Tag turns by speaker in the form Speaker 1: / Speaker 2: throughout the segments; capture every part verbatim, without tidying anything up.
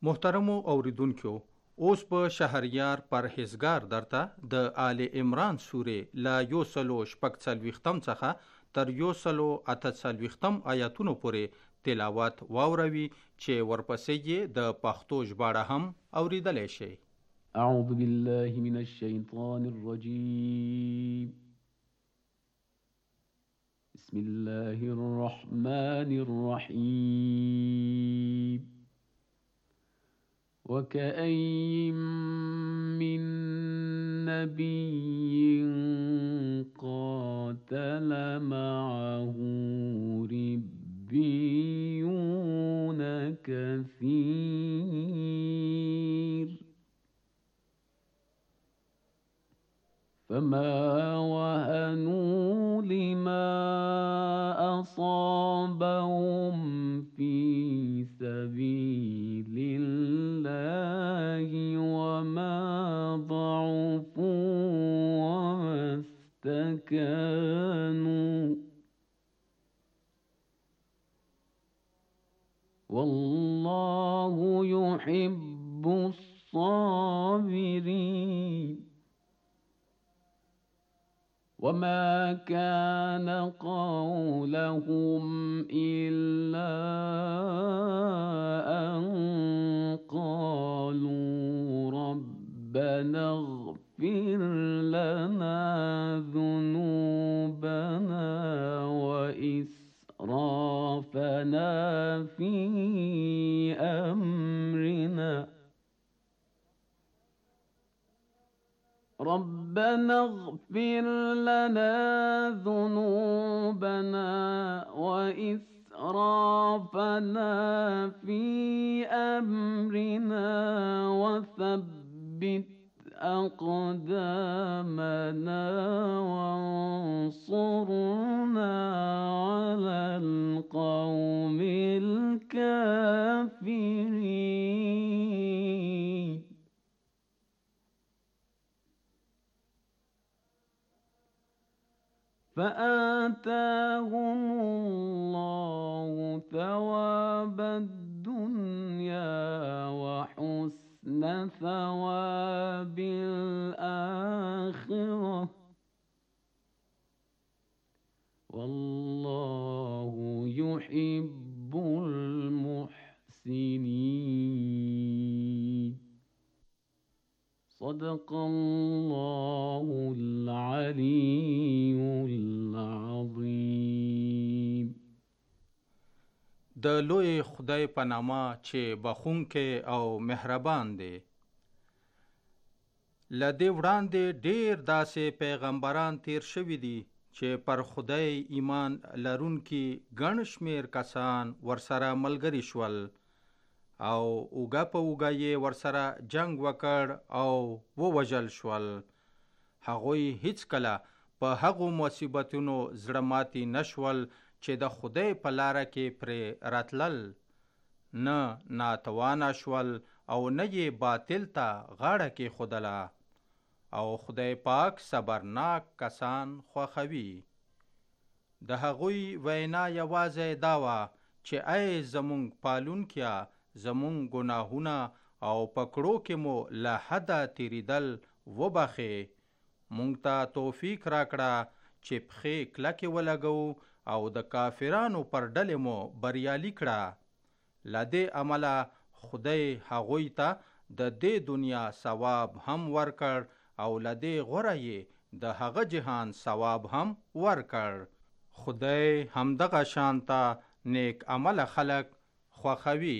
Speaker 1: محترمو اوریدونکو، اوس په شهریار پرهیزګار درته د آل عمران سورې لا یو سلو شپږ څلوېښتم څخه تر یو سلو اته څلوېښتم آیاتونو پورې تلاوت واوروي چې ورپسې یې د پښتو ژباړه هم اوریدلی شئ.
Speaker 2: اعوذ بالله من الشیطان الرجیم. بسم الله الرحمن الرحیم. وكأين من نبي قاتل معه ربيون كثير فما وهنوا لما أصابهم في سبيل الله وما ضعفوا وما استكانوا والله يحب الصابرين. وما كان قولهم إلا أن قالوا ربنا اغفر لنا ذنوبنا وإسرافنا في أمرنا ربنا اغفر لنا ذنوبنا وإسرافنا في أمرنا وثبت أقدامنا وانصرنا على القوم الكافرين. فآتاهم الله ثواب الدنيا وحسن ثواب الآخرة والله يحب المحسنين. صدق الله العلي العظيم.
Speaker 1: د لوی خدای په نامه چې بخښونکی او مهربان دی. له دې وړاندې ډېر داسې پیغمبران تیر شوي دي چې پر خدای ایمان لرونکي ګڼ شمېر کسان ورسره ملګري شول او اوږه په اوږه یې ورسره جنگ وکړ او ووژل شول. هغوی هیڅکله په هغو مصیبتونو زړه ماتي نشول چې د خدای په لاره کې پرې راتلل، نه ناتوانه شول او نه یې باطل ته غاړه کېښودله، او خدای پاک صبرناک کسان خوښوي. د هغوی وینا یوازې دا وه چې ای زمونږ پالونکیه، زمونږ ګناهونه او پکړو کې مو له حده تیریدل وبخې، مونږ ته توفیق راکړه چې پښې کلکې ولګو او د کافرانو پر ډلې مو بریالي کړه. له دې عمله خدای هغوی ته د دې دنیا ثواب هم ورکړ او له دې غوره یې د هغه جهان ثواب هم ورکړ. خدای همدغه شانته نیک عمله خلق خوښوي.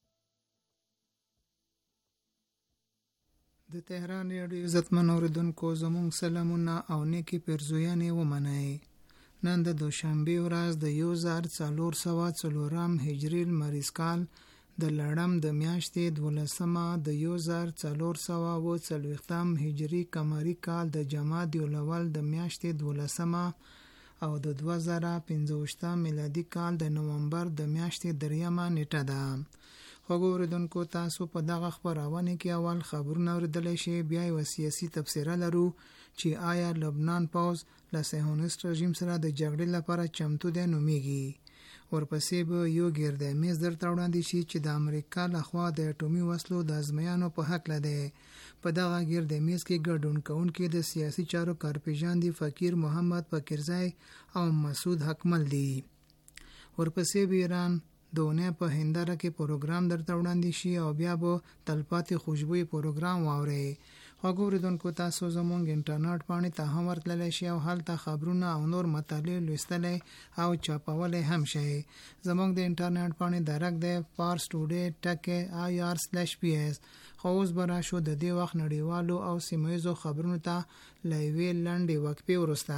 Speaker 3: د تهران ریډیو عزتمن اوریدونکو، زموږ سلامونه او نیکی پیرزویانې ومنئ. نن د دوشنبې ورځ د یو زر څلور سوه څلورم هجري لمریز کال د لړم د میاشتې دولسمه د یو زر څلور سوه اوه څلوېښتم هجري قمري کال د جمادی الاول د میاشتې دولسمه او د دوه زره پنځه ویشتم میلادي کال د نومبر د میاشتې دریمه نیټه ده. خوږو اوریدونکو، تاسو په دغه خپرونه کې اول خبرونه اوریدلی شئ، بیا یوه سیاسي تبصره لرو چې آیا لبنان پوځ له صهیونیست رژیم سره د جګړې لپاره چمتو دی نومیږي. ورپسې به یو ګرد میز درته وړاندې شي چې د امریکا لخوا د اټومي وسلو د ازمیانو په هکله دی. په دغه ګرد میز کې ګډون کوونکي د سیاسي چارو کارپیژان دي فقیر محمد فقیرزای او مسعود حکمل دي. ورپسې به ایران د اونۍ په هنداره کې پروګرام درته وړاندې شي او بیا به تلپاتې خوشبوي پروګرام واورئ. خواږه اورېدونکو تاسو زموږ انټرنیټ پاڼې ته هم ورتللی شئ او هلته خبرونه او نور مطالع لوستلی او چاپولی هم شئ. زموږ د انټرنیټ پاڼې درک دی پارس ټوډې ټکې آی آر سلیش پی ایس. خو اوس به راشو د دې وخت نړیوالو او سیمه ییزو خبرونو ته له یوې لنډې وقفې وروسته.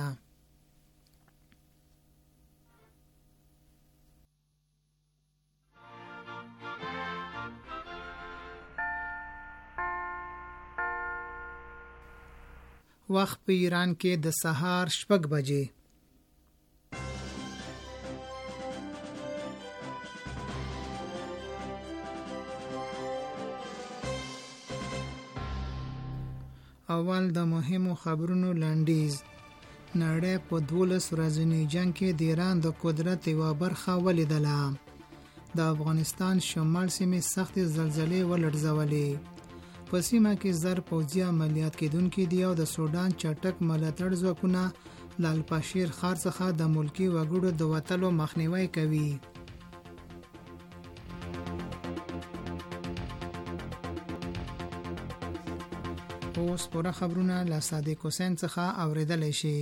Speaker 3: وخت په ایران کې د سهار شپږ بجې. اول د مهمو خبرونو لنډیز. نړۍ په دولس ورځني جنگ کې د ایران د قدرت یوه برخه ولیدله. د افغانستان شمال سیمې سختې زلزلې ولړزولې. په سیمه کې زر پوځي عملیات کېدونکي دي او د سودان چټک ملاتړ ځواکونه له الپاشیر ښار څخه د ملکي وګړو د وتلو مخنیوی کوي. اوس پوره خبرونه له صادق حسین څخه اوریدلی شي.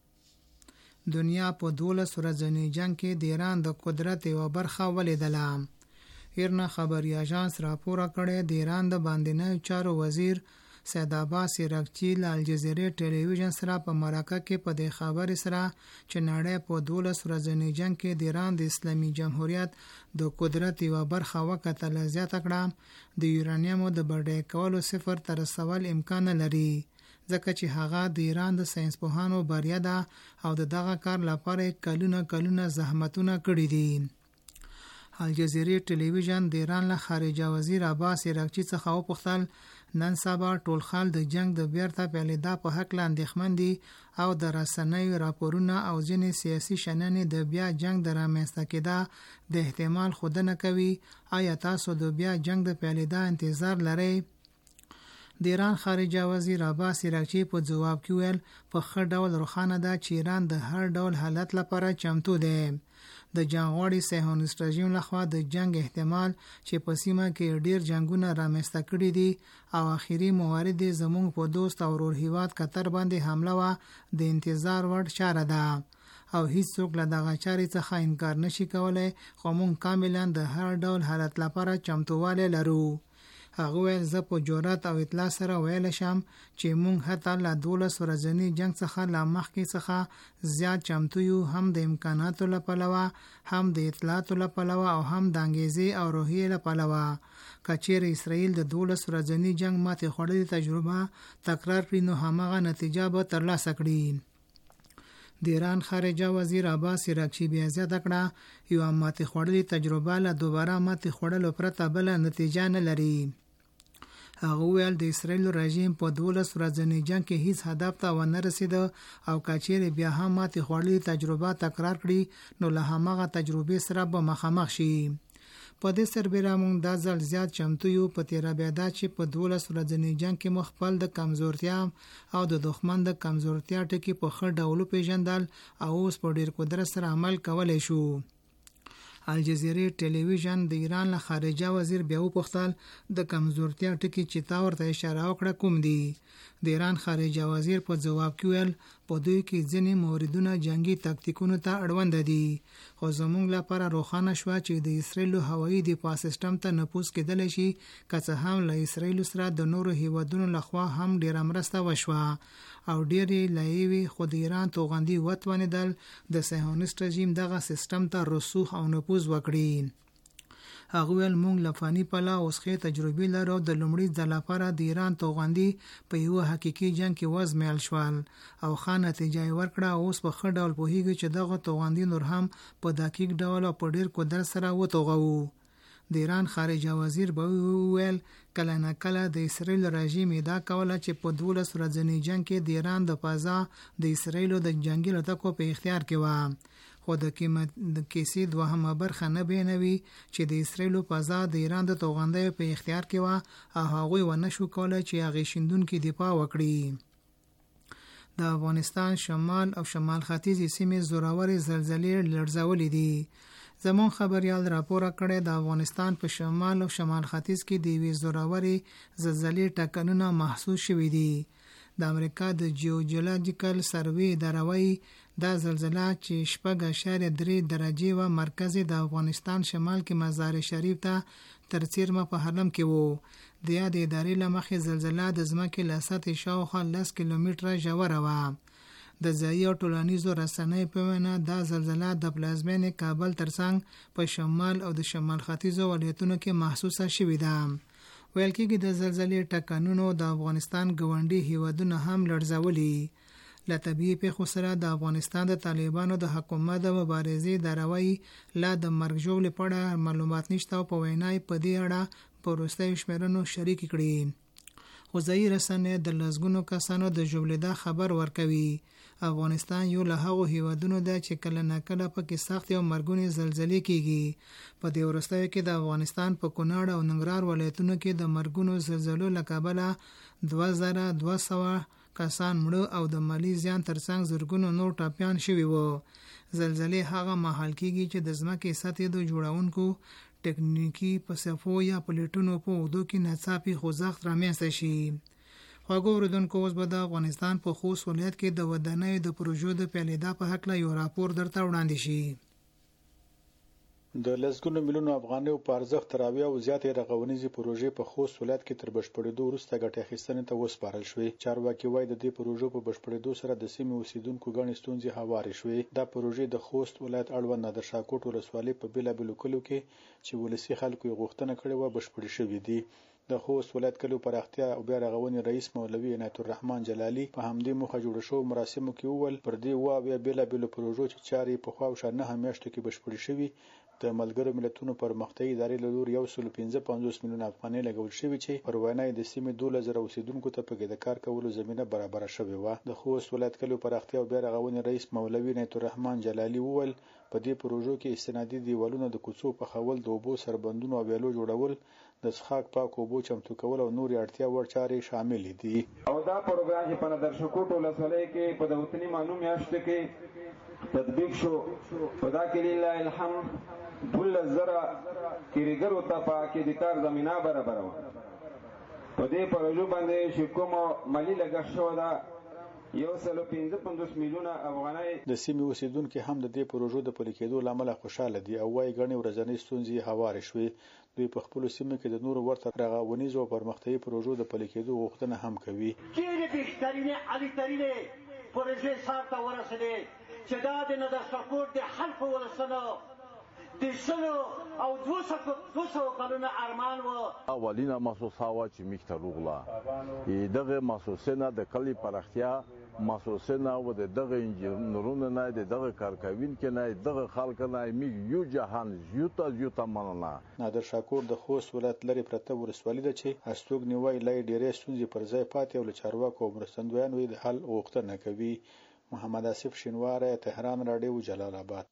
Speaker 3: دنیا په دولس ورځني جنگ کې د ایران د قدرت یوه برخه ولیدله. ایرنا خبري اژانس راپور کړی د ایران د باندنیو چارو وزیر سید عباس عراقچی له الجزیرې ټلویزیون سره په مرکه کې په دې خبرې سره چې نړۍ په دولس ورځني جنگ کې د ایران د اسلامي جمهوریت د قدرت یوه برخه وکتله زیاته کړه د یورانیمو د بډای کولو صفر تر رسول امکان نه لري ځکه چې هغه د ایران د ساینسپوهانو بریا ده او د دغه کار لپاره کلونه کلونه زحمتونه کړي دي. الجزیرې ټلویزیون د ایران له خارجه وزیر عباس عراقچی څخه وپوښتل نن سبا ټول خلک د جنگ د بیرته پیلېدا په هکله اندېښمن دي او د رسنیو راپورونه او ځینې سیاسي شننې د بیا جنگ د رامنځته کېدا د احتمال ښودنه کوي. آیا تاسو د بیا جنگ د پیلېدا انتظار لرئ؟ د ایران خارجه وزیر عباس عراقچی په ځواب کې ویل په ښه ډول روښانه ده چې ایران د هر ډول حالت لپاره چمتو دی. د جنګوړي صهیونیست رژیم لخوا د جنگ احتمال چې په سیمه کې ډیر جنگونه رامنځته کړي دي او اخیری موارد زموږ په دوست او ورور هیواد قطر باندې حمله وا د انتظار وړ چاره ده او هیڅوک له دغه چارې څخه انکار نشي کولای خو موږ کاملا د هر ډول حالت لپاره چمتووالی لرو. هغه ویل زه په جرأت او اطلاع سره ویل شم چې موږ حتی له دولس ورځني جنگ څخه لا مخکې څخه زیات چمتو یو هم د امکاناتو له پلوه هم د اطلاعاتو له پلوه او هم د انګیزې او روحیې له پلوه. که چیرې اسرائیل د دولس ورځني جنگ ماتې خوړلې تجربه تکرار کړي نو هماغه نتیجه به ترلاسه کړي. د ایران خارجه وزیر عباس عراقچی بیا زیاته کړه یوه ماتې خوړلې تجربه له دوباره ماتې خوړلو پرته بله نتیجه نه لري. هغه ویل د اسرائیل رژیم په دولس ورځني جنگ کې هیڅ هدف ته ونه رسیده او کچېرې بیا هم ماتې خوړلې تجربه تکرار کړي نو له هماغه تجربې سره به مخامخ شي. په دې سربېره موږ دا ځل زیات چمتو یو په تېره بیا دا چې په دولس ورځني جنگ کې مو خپل د کمزورتیا او د دښمن د کمزورتیا ټکي په ښه ډول وپېژندل او اوس په ډېر قدرت سره عمل کولی شو. الجزیرې ټلویزیون د ایران له خارجه وزیر بیا وپوښتل د کمزورتیا ټکي چې تا ورته اشاره وکړه کوم دي؟ د ایران خارجه وزیر په ځواب کې ویل په دوی کې ځینې موردونه جنگي تاکتیکونو ته اړوند دي خو زموږ لپاره روښانه شوه چې د اسرائیلو هوایي دفاع سیستم ته نفوذ کېدلی شي که څه هم له اسرائیلو سره د نورو هیوادونو لخوا هم ډیره مرسته وشوه او ډیرې لایوي خو د ایران توغندي وتوانېدل د صهیونیست رژیم دغه سیستم ته رسوخ او نفوذ وکړي. هغه ویل موږ له فني پلوه اوس ښې تجربې لرو د لومړي ځل لپاره د ایران توغندي په یوه حقیقي جنګ کې وزمیل شول او ښه نتیجه یې ورکړه. اوس په ښه ډول پوهیږي چې دغه توغندي نور هم په دقیق ډول او په ډیر قدرت سره وتوغوو. د ایران خارجه وزیر به ویل کله نه کله د اسرائیل رژیم ادعا کوله چې په دولس ورځني جنگ کې د ایران د فضا د اسرائیلو د جنگي الوتکو په اختیار کې وه خو د قیمت د کیسې دوهمه برخه نه بینوي چې د اسرایلو فضا د ایران د توغندیو په اختیار کې و او هغوی ونه شو کولی چې هغې شیندونکي دفاع وکړي. د افغانستان شمال او شمال ختیځې سیمې زورورې زلزلې لړزولې دي. زمون خبریال راپور کړی د افغانستان په شمال او شمال ختیځ کې د یوې زورورې زلزلې ټکانونه محسوس شوي دي. د امریکا د جیوجیولوژیکل سروې اداره وایي دا زلزله چې شپږ اعشاریه درې درجې و مرکز د افغانستان شمال کې مزار شریف ته تر څیرمه په حرم کې وو. د یاد ادارې له مخې زلزله د ځمکې له سطحې شاوخوا لس کیلومتره ژوره وه. د ځایي او ټولنیزو رسنیو په وینا دا زلزله د پلازمینې کابل ترڅنګ په شمال او د شمال ختیځو ولایتونو کې محسوسه شوې ده. ویل کېږي د زلزلې ټکانونو د افغانستان ګاونډي هیوادونه هم لړزولي. له طبیعي پیښو سره د افغانستان د طالبانو د حکومت د مبارزې اداره وایي لا د مرګ ژوبلې په اړه معلومات نشته او په وینا یې په دې اړه په وروستیو شمېرنو شریکې کړي. خو ځایي رسنۍ د لسګونو کسانو د ژوبلېدا خبر ورکوي. افغانستان یو له هغو هیوادونو ده چې کله ناکله پکې سختې او مرګونې زلزلې کېږي. په دې وروستیو کې د افغانستان په کونړ او ننګرهار ولایتونو کې د مرګونو زلزلو له کبله دوه زره دوه سوه کسان مړه او د مالی زیان ترڅنګ زرګونو نور ټپیان شوي وو. زلزلې هغه مهال کېږي چې د ځمکې سطحې د جوړونکو ټکنیکي پسفو یا پلیټونو په اوږدو کې ناڅاپي خوځښت رامنځته شي. خواږه اورېدونکو، اوس به د افغانستان په خوست ولایت کې د ودانیو د پروژو د پیلېدا په هکله یو راپور درته وړاندې شي.
Speaker 4: د لسګونو میلیونو افغانیو په ارزښت تر اویا او زیاتې رغونیزې پروژې په خوست ولایت کې تر بشپړېدو وروسته ګټې اخیستنې ته وسپارل شوې. چارواکي وایي د دې پروژو په بشپړېدو سره د سیمې اوسیدونکو ګڼې ستونزې هوارې شوې. دا پروژې د خوست ولایت اړوند نادرشاه کوټ ولسوالۍ په بېلابېلو کلیو کې چې ولسي خلکو یې غوښتنه کړې وه بشپړې شوې دي. د خوست ولایت کلیو پراختیا او بیا رغونې رئیس مولوي عنایت الرحمن جلالي په همدې موخه جوړ شوو مراسمو کې وویل پر دې اوه اویا بېلابېلو پروژو چې چارې په خواوشا نهه میاشتو کې بشپړې شوي د ملګرو ملتونو پرمختیایي ادارې له لوري یو سل پنځه پنځوس میلیونه افغانۍ لګول شوي چې پر وینا یې د سیمې دولس زره اوسیدونکو ته پکې د کار کولو زمینه برابره شوې وه. د خوست ولایت کلیو پراختیا او بیا رغونې رئیس مولوي عنایت الرحمن جلالي وویل په دې پروژو کې استنادي دیوالونه د کوڅو پخول، د اوبو سربندونو او ویالو جوړول، د څښاک پاک اوبو چمتو کول او نورې اړتیا وړ چارې شامل دي.
Speaker 5: او دا پروګرام چې په نادرشاه کوټ ولسوالۍ کې په دولتي مانو میاشت کې تطبیق شو، په دا کې لله الحمد دولس زره کیریګرو ته پاکې د کار زمینه برابره وه. په دې پروژو باندې چې کومه مالي لګښت شوی ده یو سل پنځه پنځوس میلیونه افغانۍ.
Speaker 4: د سیمې اوسیدونکي هم د دې پروژو د پلي کېدو له امله خوشحاله دي او وايي ګڼې ورځنۍ ستونزې هوارې شوې. دوی په خپلو سیمو کې د نورو ورته رغونیزو او پرمختیایي پروژو د پلي کېدو غوښتنه هم کوي.
Speaker 6: ډېرې بهترینې عالیترینې پروژې سر ته ورسېدې چې دا د نادرشاه کوټ د خلکو ولسونو د سلو او دوه سوه کلونو ارمان و.
Speaker 7: اولینه محسوسه وه چې موږ ته روغله. دغه محسوسه نه د کلي پراختیا محسوسه نه و، د دغه انجینرونو نه، د دغه کارکوونکو نه، دغه خلکو نه موږ یو جهان زیاته زیاته مننه.
Speaker 4: نادرشاه کوټ د خوست ولایت لرې پرته ولسوالي ده چې هستوګنې وایي لا یې ډېرې ستونزې پر ځای پاتې او له چارواکو او مرستندویانو یې د حل غوښتنه کوي. محمد آصف شینواری، تهران راډیو، جلال آباد.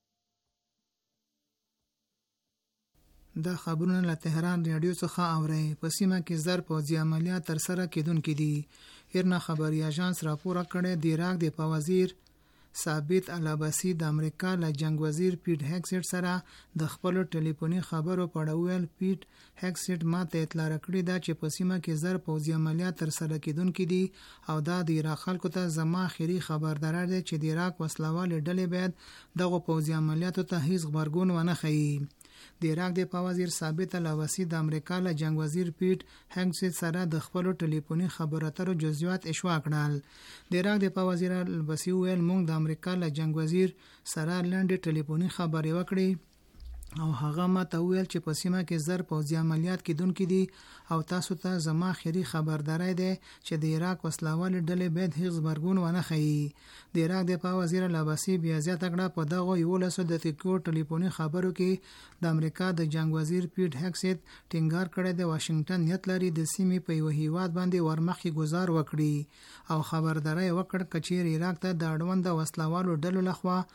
Speaker 3: دا خبرونه له تهران راډیو څخه اورئ. په سیمه کې زر پوځي عملیات ترسره کېدونکي دي. ایرنا خبري اژانس راپور کړی د عراق د وزیر ثابت العباسي د امریکا له جنگ وزیر پیټ هیګسټ سره د خپل ټلیفوني خبرو په اړه ویل. پیټ هیګسټ ماته اطلاع راکړې ده چې په سیمه کې زر پوځي عملیات ترسره کېدونکي دي او دا د عراق خلکو ته زما اخري خبرداری دی چې د عراق وسلوالې ډلې باید دغه پوځي عملیاتو ته هیڅ غبرګون ونه ښیي. د عراق د وزیر ثابت العباسي د امریکا له جنگ وزیر پیټ هیګسټ سره د خپل ټلیفوني خبرو اترو جزئیات اشاعه کړل. د عراق د وزیر العباسي ویل موږ د امریکا له جنگ وزیر سره لاندې ټلیفوني خبرې وکړې او هغه ماته ویل چې په سیمه کې زر پوځي عملیات کېدونکي دي او تاسو ته زما اخري خبرداری دی چې د عراق وسلوالې ډلې باید هیڅ غبرګون ونه ښیي. د عراق د وزیر العباسي بیا زیاته کړه په دغه یولسو دقیقو ټلیفوني خبرو کې د امریکا د جنگ وزیر پیټ هیګسټ ټینګار کړی د واشنگټن نیت لري د سیمې په یو هیواد باندې ورمخکې ګزار وکړي او خبرداری وکړ که چیرې عراق ته د اړوند وسلوالو ډلو لخوا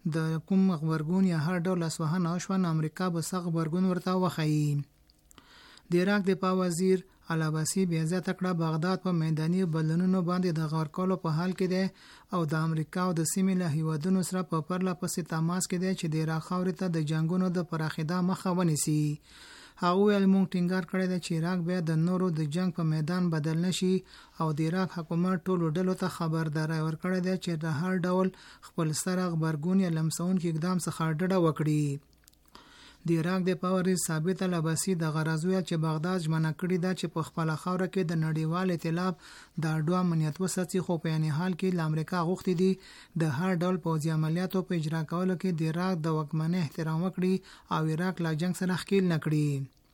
Speaker 3: د کوم غبرګون یا هر ډول اسوهنه وشوه امریکا به سخت غبرګون ورته وښيي. د عراق دفاع وزیر العباسي بیا زیاته کړه بغداد په میداني بدلونونو باندې د غور کولو په حال کې دی او د امریکا او د سیمې له هیوادونو سره په پرله پسې تماس کې دی چې د عراق خاورې ته د جنگونو د پراخېدا مخه ونیسي. هغه ویل موږ ټینګار کړی دی چې عراق بیا د نورو د جنگ په میدان بدل نشي او د عراق حکومت ټولو ډلو ته خبرداری ورکړی دی چې د هر ډول خپل سره غبرګون یا لمسونکي اقدام څخه ډډه وکړي. د عراق د پاوري ثابت العباسي د غرضوی چې بغداد ژمنه کړې ده چې په خپل خاوره کې د نړیوال ائتلاف د اډو امنیت وساتي خو په یعنی حال کې د امریکا غوښتي دي د هر ډول پوځي عملیاتو په اجرا کولو کې د عراق د واکمنۍ احترام وکړي او عراق لا جنگ سره ښکیل نکړي.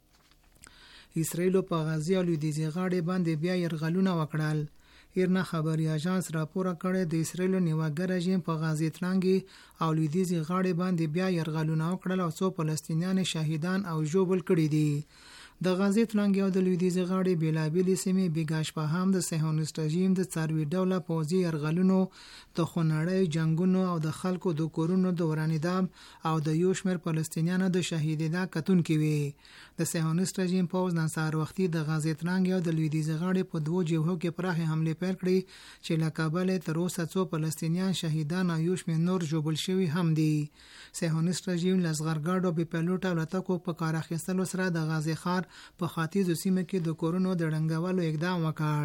Speaker 3: اسرائیل په غزه او لویدیځ غاړې باندې بیا يرغلونه وکړل. ایرنا خبري اژانس راپور کړی د اسرائیل نیواګر رژیم په غزه ترانګي او لویدیځ غاړې باندې بیا يرغلونه وکړل او څو فلسطینیان شهیدان او ژوبل کړي دي. د غزه ترانګي او د لویدیځ غاړې بیلابېلې سیمې بیګاش په هم د صهیونیست رژیم د څاروي ډوله پوځي يرغلونو د خونړۍ جنگونو او د خلکو د کورونو د ورانېدام او د یو شمېر فلسطینیانو د شهیدېدا کتونکي وي. د صهیونیست رژیم پوځ نن سهار وختي د غزه ترانګي او د لویدیځ غاړې په دوو جبهو کې پراخې حملې پیل کړې چې له کابل تر اوسه څو فلسطینیان شهیدان او یو شمېر نور ژوبل شوي هم دي. صهیونیست رژیم لزغرګاډو بې پیلوټه الوتکو په کار اخیستلو سره د غزه ښار په ختیځو سیمه کې د کورونو د ړنګولو اقدام وکړ.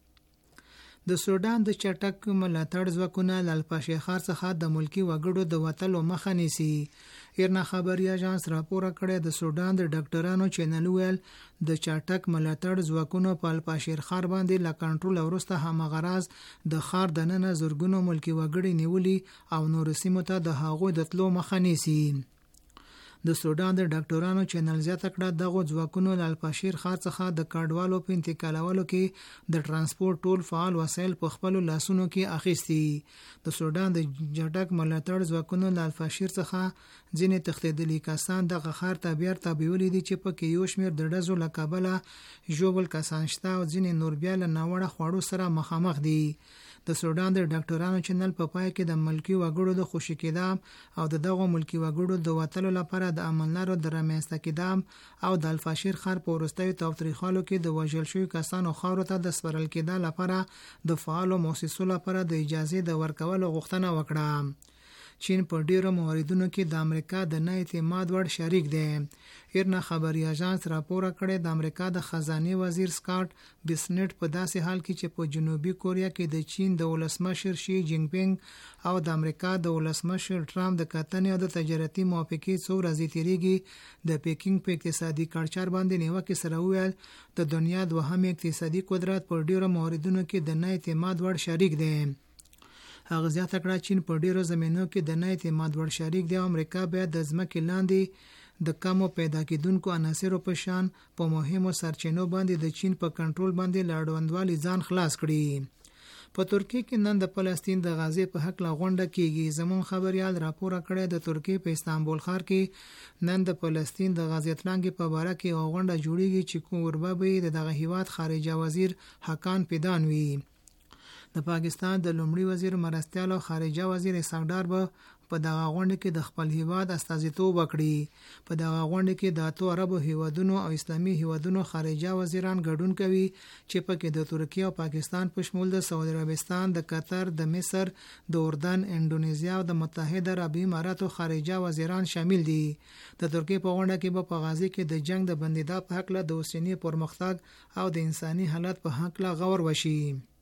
Speaker 3: د سودان د چټک ملاتړ ځواکونه له الفاشر څخه د ملکی وګړو د وټلو مخه نیسي. ایرنا خبري اژانس راپور کړی د سودان د ډاکټرانو چینل ویل د چټک ملاتړ ځواکونو په الفاشر خار باندې له کنټرول وروسته همغراز د خار دننه زورګونو ملکی وګړي نیولي او نور سیمو ته د هغوی د تلو مخه نیسي. د سودان د ډاکټرانو چینل زیاته کړه دغه ځواکونو له الفاشر خار څخه د کډوالو په انتقالولو کې د ترانسپورت ټول فعال وسایل په خپل لاسونو کې اخیستي. د سودان د جټک ملاتړ ځواکونو له الفاشر څخه ځینې تښتېدلي کسان دغه خار ته بیرته بیولي دي چې په کې یو شمېر د ډزو له کبله ژوبل کسان شته او ځینې نور بیا له ناوړه خوړو سره مخامخ دي. د سودان د ډاکټرانو چینل په پای کې د ملکی وګړو د خوشی کېدام او د دغه ملکی وګړو د وټلو لپاره د امنلارو د رامنځته کېدام او د الفاشر خار په وروستیو تاوتریخوالو کې د وژل شوي کسانو خاورو ته د سپارل کېدا لپاره د فعالو مؤسسو لپاره د اجازې د ورکولو غوښتنه وکړه. چین په ډیرو موردونو کې د امریکا د نه اعتماد وړ شریک دی. ایرنا خبري اژانس راپور کړی د امریکا د خزانه وزیر سکاټ بیسنټ په داسې حال کې چې په جنوبي کوریا کې د چین د ولسمشر شي جینګ پینګ او د امریکا د ولسمشر ټرامپ د کتنې او د تجارتي موافقې څو ورځې تیریږي د پیکینګ په اقتصادي کړچار باندې نیوکه سره ویل د دنیا دوهم اقتصادي قدرت په ډیرو موردونو کې د نه اعتماد وړ شریک دی. هغه زیاته کړه چین په ډیرو زمینو کې د نه اعتماد وړ شریک دی او امریکا بیا د ځمکې لاندې د کمو پیدا کېدونکو عناصرو په شان په مهمو سرچینو باندې د چین په کنټرول باندې لاړوندوالي ځان خلاص کړي. په ترکیه کې نن د فلسطین د غزې په حق لا غونډه کیږي. زمون خبريال راپور کړی د ترکیه په استانبول ښار کې نن د فلسطین د غزې تلانګي په اړه کې غونډه جوړیږي چې کوربه به دغه هیواد خارجه وزیر حکان پیدان وي. د پاکستان د لومړي وزیر مرستیال او خارجه وزیر اسحاق ډار به په دغه غونډه کې د خپل هیواد استازیتوب وکړي. په دغه غونډه کې د اتو عربو هیوادونو او اسلامي هیوادونو خارجه وزیران ګډون کوي چې پکې د ترکیه او پاکستان په شمول د سعودي عربستان، د قطر، د مصر، د اردن، انډونیزیا او د متحده عربي اماراتو خارجه وزیران شامل دي. د ترکیه په غونډه کې به په غزه کې د جنگ د بندیدا په حق له د اوسنی پرمختګ او د انساني حالت په حق له غور وشي.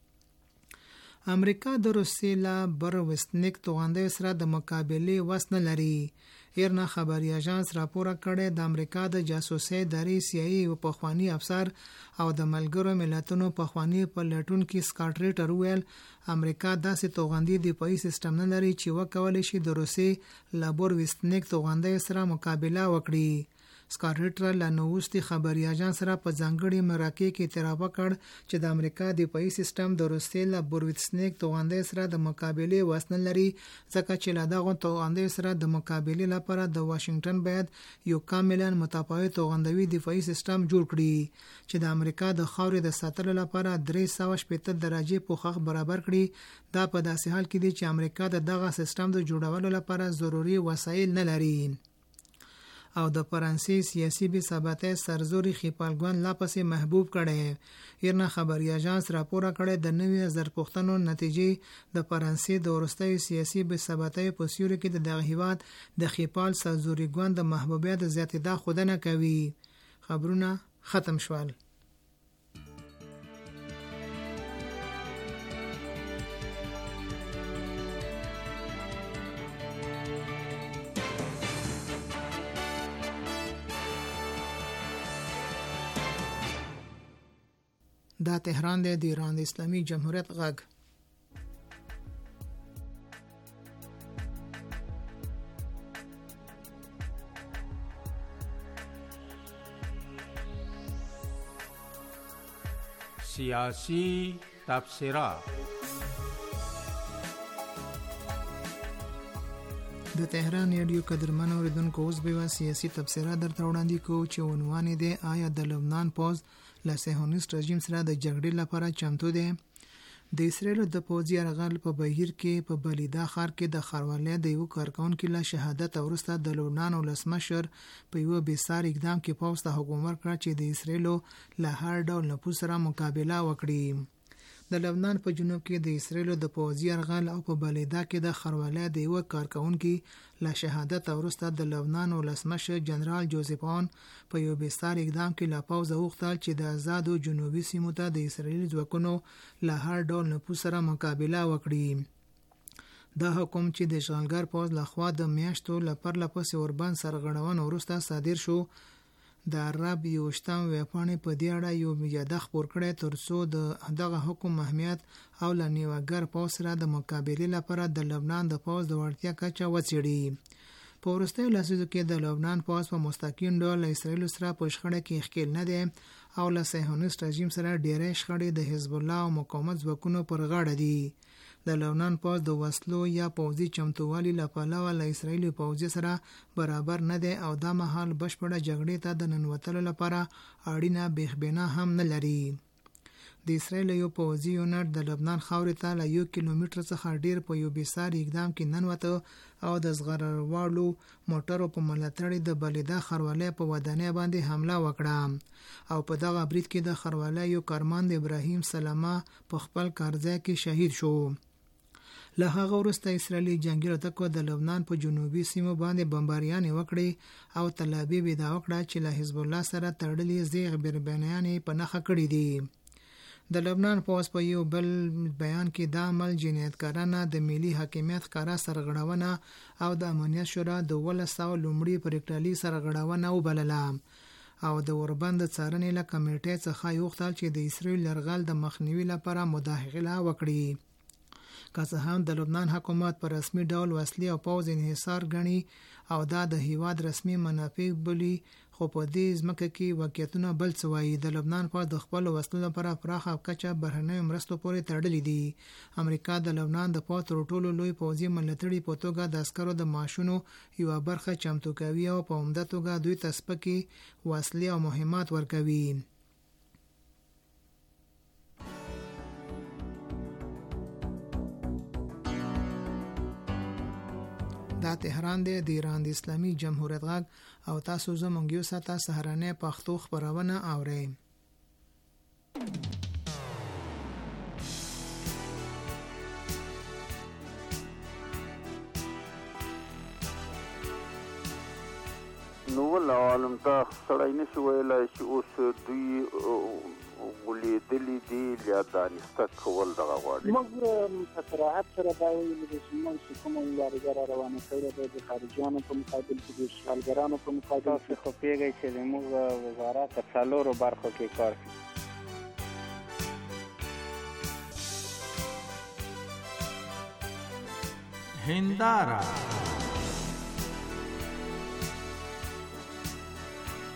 Speaker 3: امریکا د روسیې له بروستنیک توغندۍ سره د مقابلې وس نه لري. ایرنا خبري اژانس راپور کړی د امریکا د جاسوسي ادارې سیايي او پخوانی افسر او د ملګرو ملتونو پخوانی پلټونکي سکاټ ریټر ویل امریکا داسې توغندۍ د پای سیستم نه لري چې وکولای شي د روسیې له بروستنیک توغندۍ سره مقابله وکړي. سکارټر لا نووستي خبري اژانس سره په ځانګړي مراکې کې اعتراف وکړ چې د امریکا د پای سیستم د روسیې له بورویتسنیک توغندې سره د مقابله وسن لري ځکه چې لا دغه توغندې سره د مقابله لپاره د واشنگټن باید یو کاملا متفاوت توغندوي دفاعي سیستم جوړ کړي چې د امریکا د خاورې د ساتلو لپاره درې سوه شپږ درجه پوښښ برابر کړي. دا په داسې حال کې دی چې امریکا د دغه سیستم د جوړولو لپاره ضروري وسایل نه لري او د فرانسې سیاسي بې ثباتۍ سرزوري خپلګون لا پسې محبوب کړي. ایرنا خبري اژانس راپور کړی د نوي زرپوښتنو نتیجې د فرانسې د ورستۍ سیاسي بې ثباتۍ په سیوري کې د دغه هیواد د خپل سرزوري ګوند د محبوبیت زیاتېدا خودنه کوي. خبرونه ختم شول. دا تهران دی، د ایران د اسلامي جمهوریت غږ.
Speaker 1: سیاسی تبصره.
Speaker 3: د تهران رادیو قدرمن اوریدونکو اوس به سیاسي تبصره درته وړاندې کوو چې عنوان یې دی آیا د لبنان پوځ له صهیونیست رژیم سره د جګړې لپاره چمتو دی؟ د اسرائیل د پوځي یرغل په بهیر کې په بلیدا ښار کې د ښاروالۍ د یو کارکونکي له شهادت وروسته د لبنان ولسمشر په یو بېسار اقدام کې پوځ ته حکم ورکړ چې د اسرائیل له هر ډول نفوذ سره مقابله وکړي. د لبنان په جنوب کې د اسرائیل د پوځي یرغل او په بلیدا کې د ښاروالۍ د یو کارکونکي له شهادت وروسته د لبنان ولسمشر جنرال جوزف اون په یو بېسار اقدام کې له پوځه وغوښتل چې د آزادو جنوبي سیمو ته د اسرائیلي ځواکونو له هر ډول نفوذ سره مقابله وکړي. دا حکم چې د اشغالګر پوځ لخوا د میاشتو له پرله پسې اوربند سرغړونو وروسته صادر شو، د عرب یوشتم ویپاڼې په دې اړه یو یادښت خپور کړی تر څو د دغه حکم اهمیت او له نیوګر پوځ سره د مقابلې لپاره د لبنان د پوځ د وړتیا کچه وڅېړي. په وروستیو لسیزو کې د لبنان پوځ په مستقیم ډول له اسرائیل سره په شخړه کې ښکیل نه دی او له صهیونیست رژیم سره ډېری شخړې د حزب الله او مقاومت ځواکونو پر غاړه دي. د لبنان پوځ د وسلو یا پوځي چمتووالي له پلوه له اسرائیلي پوځ سره برابر نه دی او دا مهال بشپړه جګړې ته د ننوتلو لپاره اړینه بیخبینا هم نه لري. د اسرائیل یو پوځي یونټ د لبنان خاورې ته له یو کیلومتر څخه ډیر په یو بېساري اقدام کې ننوته او د زغرواړو موټرو په ملاتړ د بلیدا ښاروالۍ په ودانۍ باندې حمله وکړه او په دغه برید کې د ښاروالۍ یو کارمند ابراهیم سلامه په خپل کارځای کې شهید شو. له هغه وروسته اسرائیلي جنگي الوتکو د لبنان په جنوبي سیمو باندې بمباریانې وکړې او تل ابیب ادعا وکړه چې له حزب الله سره تړلې زیغ بربنیانې په نښه کړې دي. د لبنان پوځ په یو بل بیان کې دا عمل جنایتکارانه د ملي حاکمیت ښکاره سرغړونه او د امنیت شورا د اوولس سوه لومړي پرېکړلي سرغړونه وبلله او د اوربند څارنې له کمیټې څخه یې وغوښتل چې د اسرائیل یرغل د مخنیوي لپاره مداخله وکړي. که څه هم د لبنان حکومت په رسمي ډول وسلې او پوځ انحصار ګڼي او دا د هیواد رسمي منافع بولي، خو په دې ځمکه کې واقعیتونه بل څه وایي. د لبنان پوځ د خپلو وسلو لپاره پراخه کچه بهرنیو مرستو پورې تړلې دي. امریکا د لبنان د پوځ تر ټولو لوی پوځي ملاتړي په توګه د عسکرو د معاشونو یوه برخه چمتو کوي او په عمده توګه دوی ته سپکې وسلې او مهمات ورکوي. دا تهران دی، د ایران د اسلامي جمهوریت غږ او تاسو زموږ یو ساعته سهارنۍ پښتو خبرونه اورئ.
Speaker 8: نو ول عالم ته سړی نشي ویلی چې اوس دوی ولیدلي دي یا دانسته کول دغه غواړي.
Speaker 9: موږ په صراحت سره دا ویلي دي چې موږ چې کومه مبارزه روانه کړې ده د خارجیانو په مقابل کې د اشغالګرانو په مقابل کې، خو پوهېږئ چې زموږ وزارت په څلورو برخو کې کار کوي.
Speaker 1: هنداره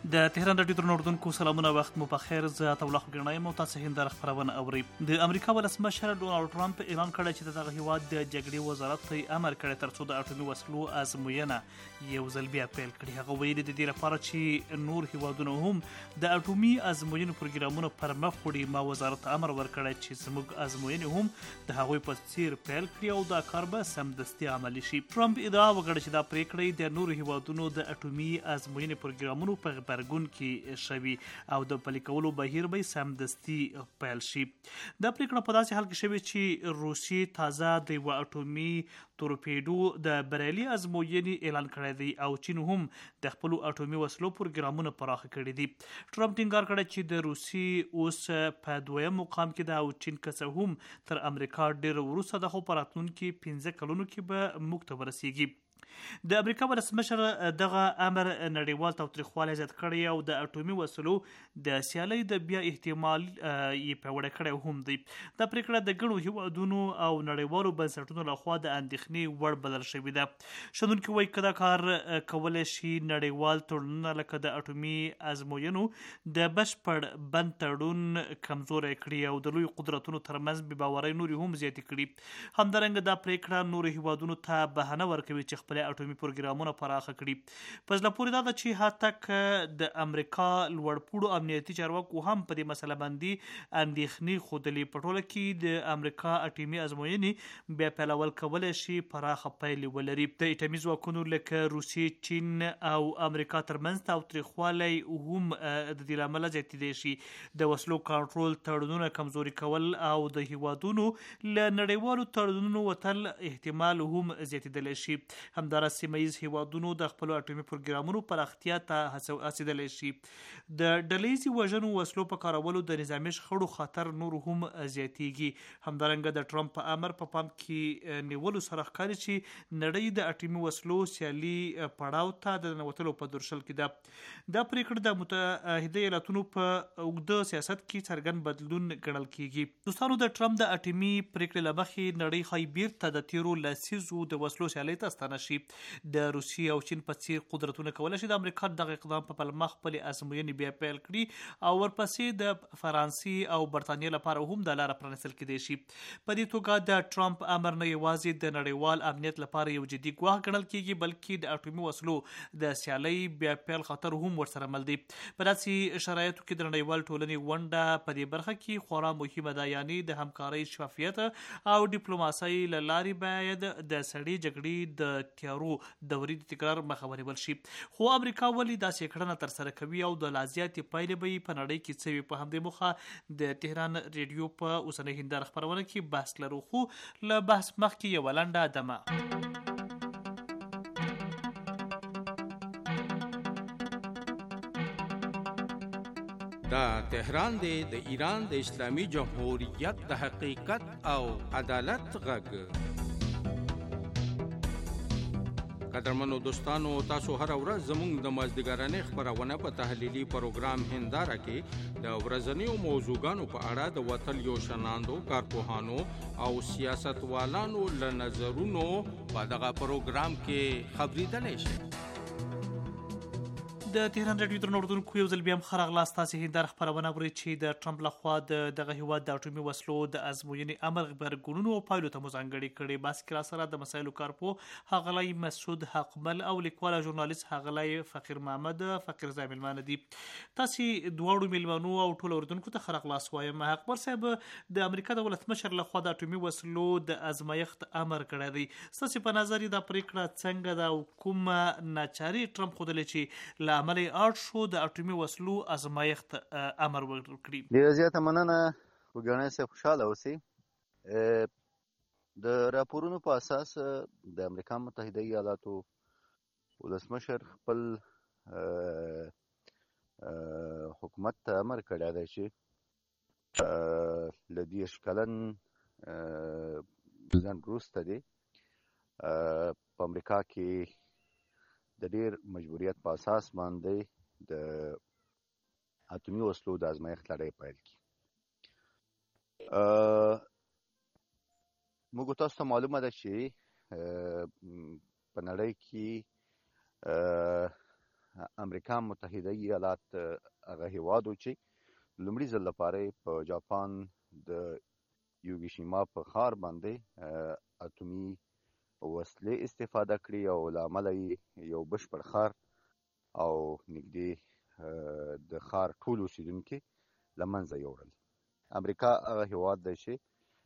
Speaker 10: د تهران راډیو درنو اردوونکو سلامونه، وخت مو په خیر. زه عطاالله خوږیڼی یم او تاسو هنداره خپرونه اورئ. د امریکا ولسمشر ډونالډ ټرمپ اعلان کړی چې د دغه هیواد د جګړې وزارت ته امر کړی تر څو د اټومي وسلو ازموینه یو ځل بیا پیل کړي. هغه ویلي د دې لپاره چې نور هیوادونه هم د اټومي ازموینې پروګرامونه پر مخ وړي. ما وزارت امر ورکړی چې زموږ ازموینې هم د هغوی په څیر پیل کړي او دا کار به سمدستي عملي شي. ټرمپ ادعا وکړه چې دا پریکړې د نورو هیوادونو د اټومي ازموینې پروګرامونو په غبرګون کې شوي او د پلي کولو بهیر به سمدستي پیل شي. دا پریکړه په داسې حال کې شوې چې روسیې تازه د یوه اټومي تورپیډو د بریالي ازموینې اعلان کړی دی او چین هم د خپلو اټومي وسلو پروګرامونه پراخه کړي دي. ټرمپ ټینګار کړی چې د روسیې اوس په دویم مقام کې ده او چین که څه هم تر امریکا ډېر وروسته ده، خو په راتلونکي پنځه کلونو کې به موږ ته ورسیږي. د امریکا ولسمشر دغه امر نړیوال تاوتریخوالی زیات کړی او د اټومي وسلو د سیالۍ د بیا احتمال یې پیاوړی کړی هم دی. دا پریکړه د ګڼو هیوادونو او نړیوالو بنسټونو لخوا د اندېښنې وړ بلل شوې ده. شنونکي وایي که دا کار کولی شي نړیوال تړونونه لکه د اټومي ازموینو د بشپړ بند تړون کمزوری کړي او د لوی قدرتونو ترمنځ بې باورۍ نورې هم زیاتې کړي. همدارنګه دا پریکړه نورو هیوادونو ته بهانه ورکوي چې خپل اټومي پروګرامونه پراخه کړي. په زړه پورې دا ده چې هاتک د امریکا لوړپوړو امنیتي چارواکو هم په دې مسله باندې اندېښنې ښودلې. په ټوله کې د امریکا اټومي ازموینې بیا پیلول کولی شي پراخه پایلې ولري. د اټومي ځواکونو لکه روسیې، چین او امریکا ترمنځ تاوتریخوالی هم د دې له امله زیاتېدی شي. د وسلو کنټرول، تړونونه کمزوري کول او د هیوادونو له نړیوالو تړونونو وتل احتمال هم زیاتېدلی شي. همدارس سیمه ییز هیوادونو د خپلو اټومي پروګرامونو پراختیا ته هڅېدلی شي. د ډلهییزې وژنو وسلو په کارولو د نظامي شخړو خطر نور هم زیاتیږي. همدارنګه د ټرمپ په امر په پام کې نیولو سره ښکاري چې نړۍ د اټومي وسلو سیالي پړاو ته د ننوتلو په درشل کې ده. دا پریکړه د متحده ایالاتونو په اوږده سیاست کې څرګند بدلون ګڼل کیږي. دوستانو، د ټرمپ د اټومي پریکړې له مخې نړۍ ښایي بیرته د تیرو لسیزو د وسلو سیالۍ ته ستانه شي. د روسیې او چین په څیر قدرتونه کولی شي د امریکا دغه اقدام په پلمه خپلې ازموینې بیا پیل کړي او ورپسې د فرانسې او برطانیې لپاره هم دا لاره پرانیستل کیدی شي. په دې توګه د ټرمپ امر نه یوازې د نړیوال امنیت لپاره یو جدي ګواښ ګڼل کیږي، بلکې د اټومي وسلو د سیالۍ بیا پیل خطر هم ورسره مل دی. په داسې شرایطو کې د نړیوال ټولنې ونډه په دې برخه کې خورا مهمه ده، یعنی د همکارۍ، شفافیت او ډیپلوماسۍ له لارې باید د سړې جګړې د تیارو دورې د تکرار مخه ونیول شي. خو امریکا ولې داسې کړنه ترسره کوي او د لا زیاتې پایلې به یې په نړۍ کې څه وي؟ په همدې موخه د تهران ریډیو په اوسنۍ هنداره خپرونه کې بحث لرو، خو له بحث مخکې یوه لنډه دمه.
Speaker 1: دا تهران دی، د ایران د اسلامي جمهوریت د حقیقت او عدالت غږ. قدرمنو دوستانو، تاسو هر ورځ زموږ د مازدیګرانۍ خپرونه په تحلیلي پروګرام هنداره کې د ورځنیو موضوعګانو په اړه د وتل یو شناندو کارپوهانو او سیاستوالانو له نظرونو په دغه پروګرام کې خبرېدلی شئ.
Speaker 10: د تهران راډیو درنو اردوونکو یو ځل بیا هم ښه راغلاست. تاسې هنداره خپرونه اورئ چې د ټرمپ لخوا د دغه هیواد د اټومي وسلو د ازموینې امر غبرګونونو او پایلو ته مو ځانګړې کړې. بحث کې راسره د مسایلو کارپوه ښاغلی مسعود حقمل او لیکوال او ژورنالیست ښاغلی فقیر محمد فقیر زای میلمانه دي. تاسې دواړو میلمنو او ټولو اردوونکو ته ښه راغلاست وایم. اکبر صاحب، د امریکا د ولسمشر لخوا د اټومي وسلو د ازمایښت امر کړی دی. ستاسې په نظر دا پریکړه څنګه ده او کومه ناچاري ټرمپ ښودلې چې له عمل یې اړ شو د اټومي وسلو ازمایښت امر وکړي؟
Speaker 11: ډېره زیاته مننه. خوږیڼی صاحب، خوشحاله اوسئ. د راپورونو په اساس د امریکا متحده ایالاتو ولسمشر خپل حکومت ته امر کړی دی چې له دېرش کلن ځنډ وروسته دی په امریکا کې د ډېر مجبوریت په اساس باندې د اټومي وسلو د ازمایښت لړۍ پیل کړي. موږ تاسو ته معلومه ده چې په نړۍ کې امریکا متحده ایالات هغه هیواد و چې لومړي ځل لپاره په جاپان د یوګیشیما په ښار باندې اټومي وسلې استفاده کړي او له امله یې یو بشپړ ښار او نږدې د ښار ټول اوسېدونکي له منځه یوړل. امریکا هغه هیواد دی چې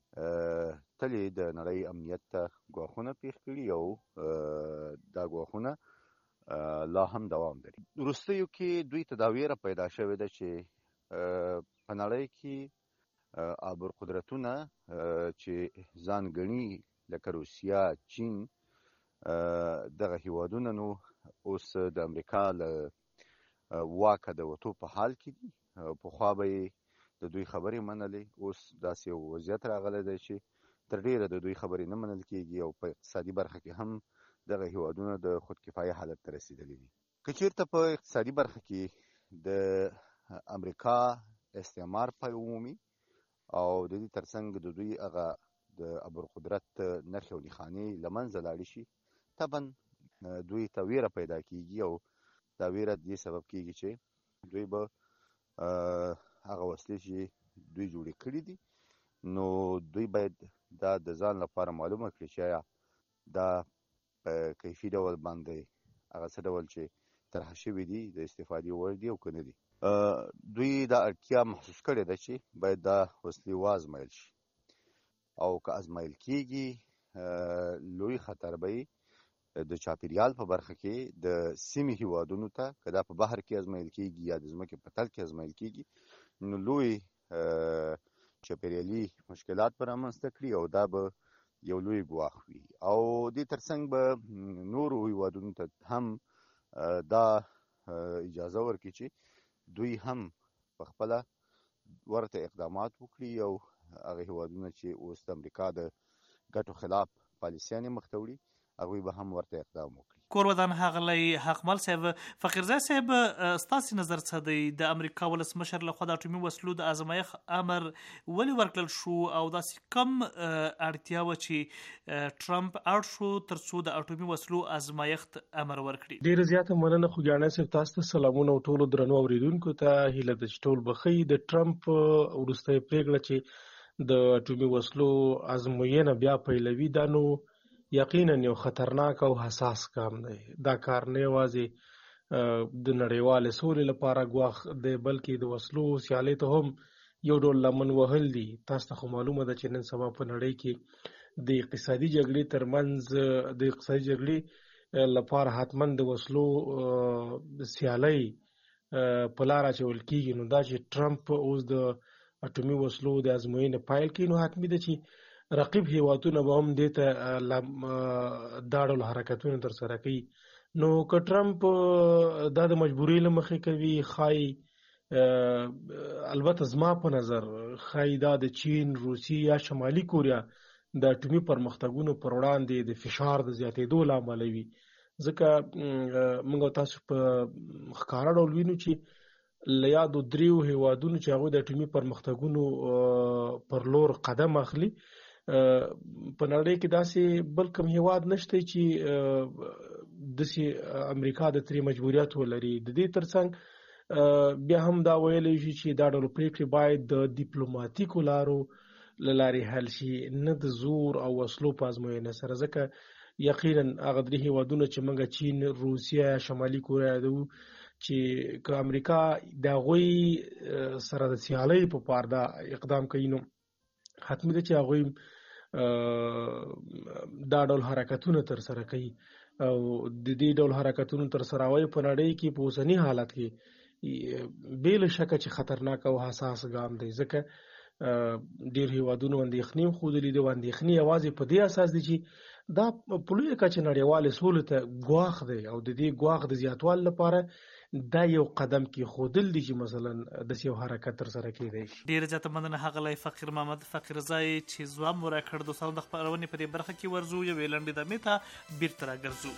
Speaker 11: تل یې د نړۍ امنیت ته ګواښونه پېښ کړي او دا ګواښونه لا هم دوام لري. وروستیو کې دوی ته دا ویره پیدا شوې ده چې په نړۍ کې ابرقدرتونه چې ځان ګڼي لکه روسیه، چین، دغه هیوادونه نو اوس د امریکا له واکه د وتو په حال کې دي. پخوا به یې د دوی خبرې منلې، اوس داسې یو وضعیت راغلی دی چې تر ډېره د دوی خبرې نه منل کېږي او په اقتصادي برخه کې هم دغه هیوادونه د خودکفایه حالت ته رسېدلي دي. که چېرته په اقتصادي برخه کې د امریکا استعمار پای ومومي او د دې ترڅنګ د دوی هغه د ابرقدرت نښې او نښانې له منځه لاړې شي، طبعا دوی ته ویره پیدا کېږي او دا ویره دې سبب کېږي چې دوی به هغه وسلې چې دوی جوړې کړي دي نو دوی باید دا د ځان لپاره معلومه کړي چې آیا دا په کیفي ډول باندې هغه څه ډول چې طرحه شوي دي د استفادې وړ دي او که نه دي. دوی دا اړتیا محسوس کړې ده چې باید دا وسلې وازمایل شي او که ازمایل کېږي لوی خطر به د چاپیریال په برخه کې د سیمې هیوادونو ته، که دا په بحر کې ازمایل کېږي یا د ځمکې په تل کې ازمایل کېږي، نو لوی چاپیریالي مشکلات به رامنځته کړي او دا به یو لوی ګواښ وي. او دې ترڅنګ به نورو هیوادونو ته هم دا اجازه ورکړي چې دوی هم په خپله ورته اقدامات وکړي او هغه هیوادونه چې اوس د امریکا د ګټو خلاف پالیسیانې مخ ته وړي هغوی به هم ورته اقدام وکړي.
Speaker 10: کور ودان ښاغلی حقمل صاحب، فقیرزی صاحب ستاسې نظر څه دی؟ د امریکا ولسمشر لخوا د اټومي وسلو د ازمایښت امر ولې ورکړل شو او داسې کوم اړتیا وه چې ټرمپ اړ شو تر څو د اټومي وسلو ازمایښت امر ورکړي؟
Speaker 12: ډېره زیاته مننه خوږیاڼی صاحب، تاسو ته سلامونه او ټولو درنو اورېدونکو ته هیله ده چې ټول به ښه. د ټرمپ وروستۍ پرېکړه چې د اټومي وسلو ازموینه بیا پیلوي، دا نو یقینا یو خطرناک او حساس کام دی. دا کار نه یوازې د نړیوالې سولې لپاره ګواښ دی بلکې د وسلو سیالۍ ته هم یو ډول لمن وهل دي. تاسو ته خو معلومه ده چې نن سبا په نړۍ کې د اقتصادي جګړې ترمنځ د اقتصادي جګړې لپاره حتما د وسلو سیالۍ په لار اچول کېږي. نو دا چې ټرمپ اوس د اټومي وسلو د ازموینې پیل کړي نو حتمي ده چې رقیب هیوادونه به هم دې ته دا ډول حرکتونه ترسره کوي. نو که ټرمپ دا د مجبورۍ له مخې کوي، ښایي البته زما په نظر ښایي دا د چین، روسیې یا شمالي کوریا د اټومي پرمختګونو پر وړاندې د فشار د زیاتېدو له امله وي. ځکه موږ تاسو په ښکاره ډول وینو چې له یادو دریو هیوادونو چې هغوی د اټومي پرمختګونو پر لور قدم اخلي، په نړۍ کې داسې بل کوم هیواد نشته چې داسې امریکا د ترې مجبوریت ولري. د دې ترڅنګ بیا هم دا ویلی شي چې دا ډول پرېکړې باید د ډیپلوماتیکو لارو له لارې حل شي، نه د زور او وسلو په ازموینه سره. ځکه یقینا هغه درې هیوادونه چې موږ چین، روسیه، شمالي کوریا یادوو چې که امریکا د هغوی سره د سیالۍ په پار دا اقدام کوي نو حتمي ده چې هغوی دا ډول حرکتونه ترسره کوي او د دې ډول حرکتونو ترسروي په نړۍ کې په اوسني حالت کې بې له شکه چې خطرناک او حساس ګام دی. ځکه ډېر هیوادونو اندېښنې هم ښودلې دي او اندېښنې یوازې په دې اساس دي چې دا په لویه کچه نړیوالې سولې ته ګواښ دی او د دې ګواښ د زیاتوالي لپاره دا یو قدم کې خودل دي چې مثلا د یو حرکت تر سره کېدی شي.
Speaker 10: ډیره زیاته مننه ښاغلی فقیر محمد فقیرزی چې ځواب مو راکړ. دوستانو د خپرونې په دې برخه کې ورځو یوې لنډې دمې ته بیرته راګرځو.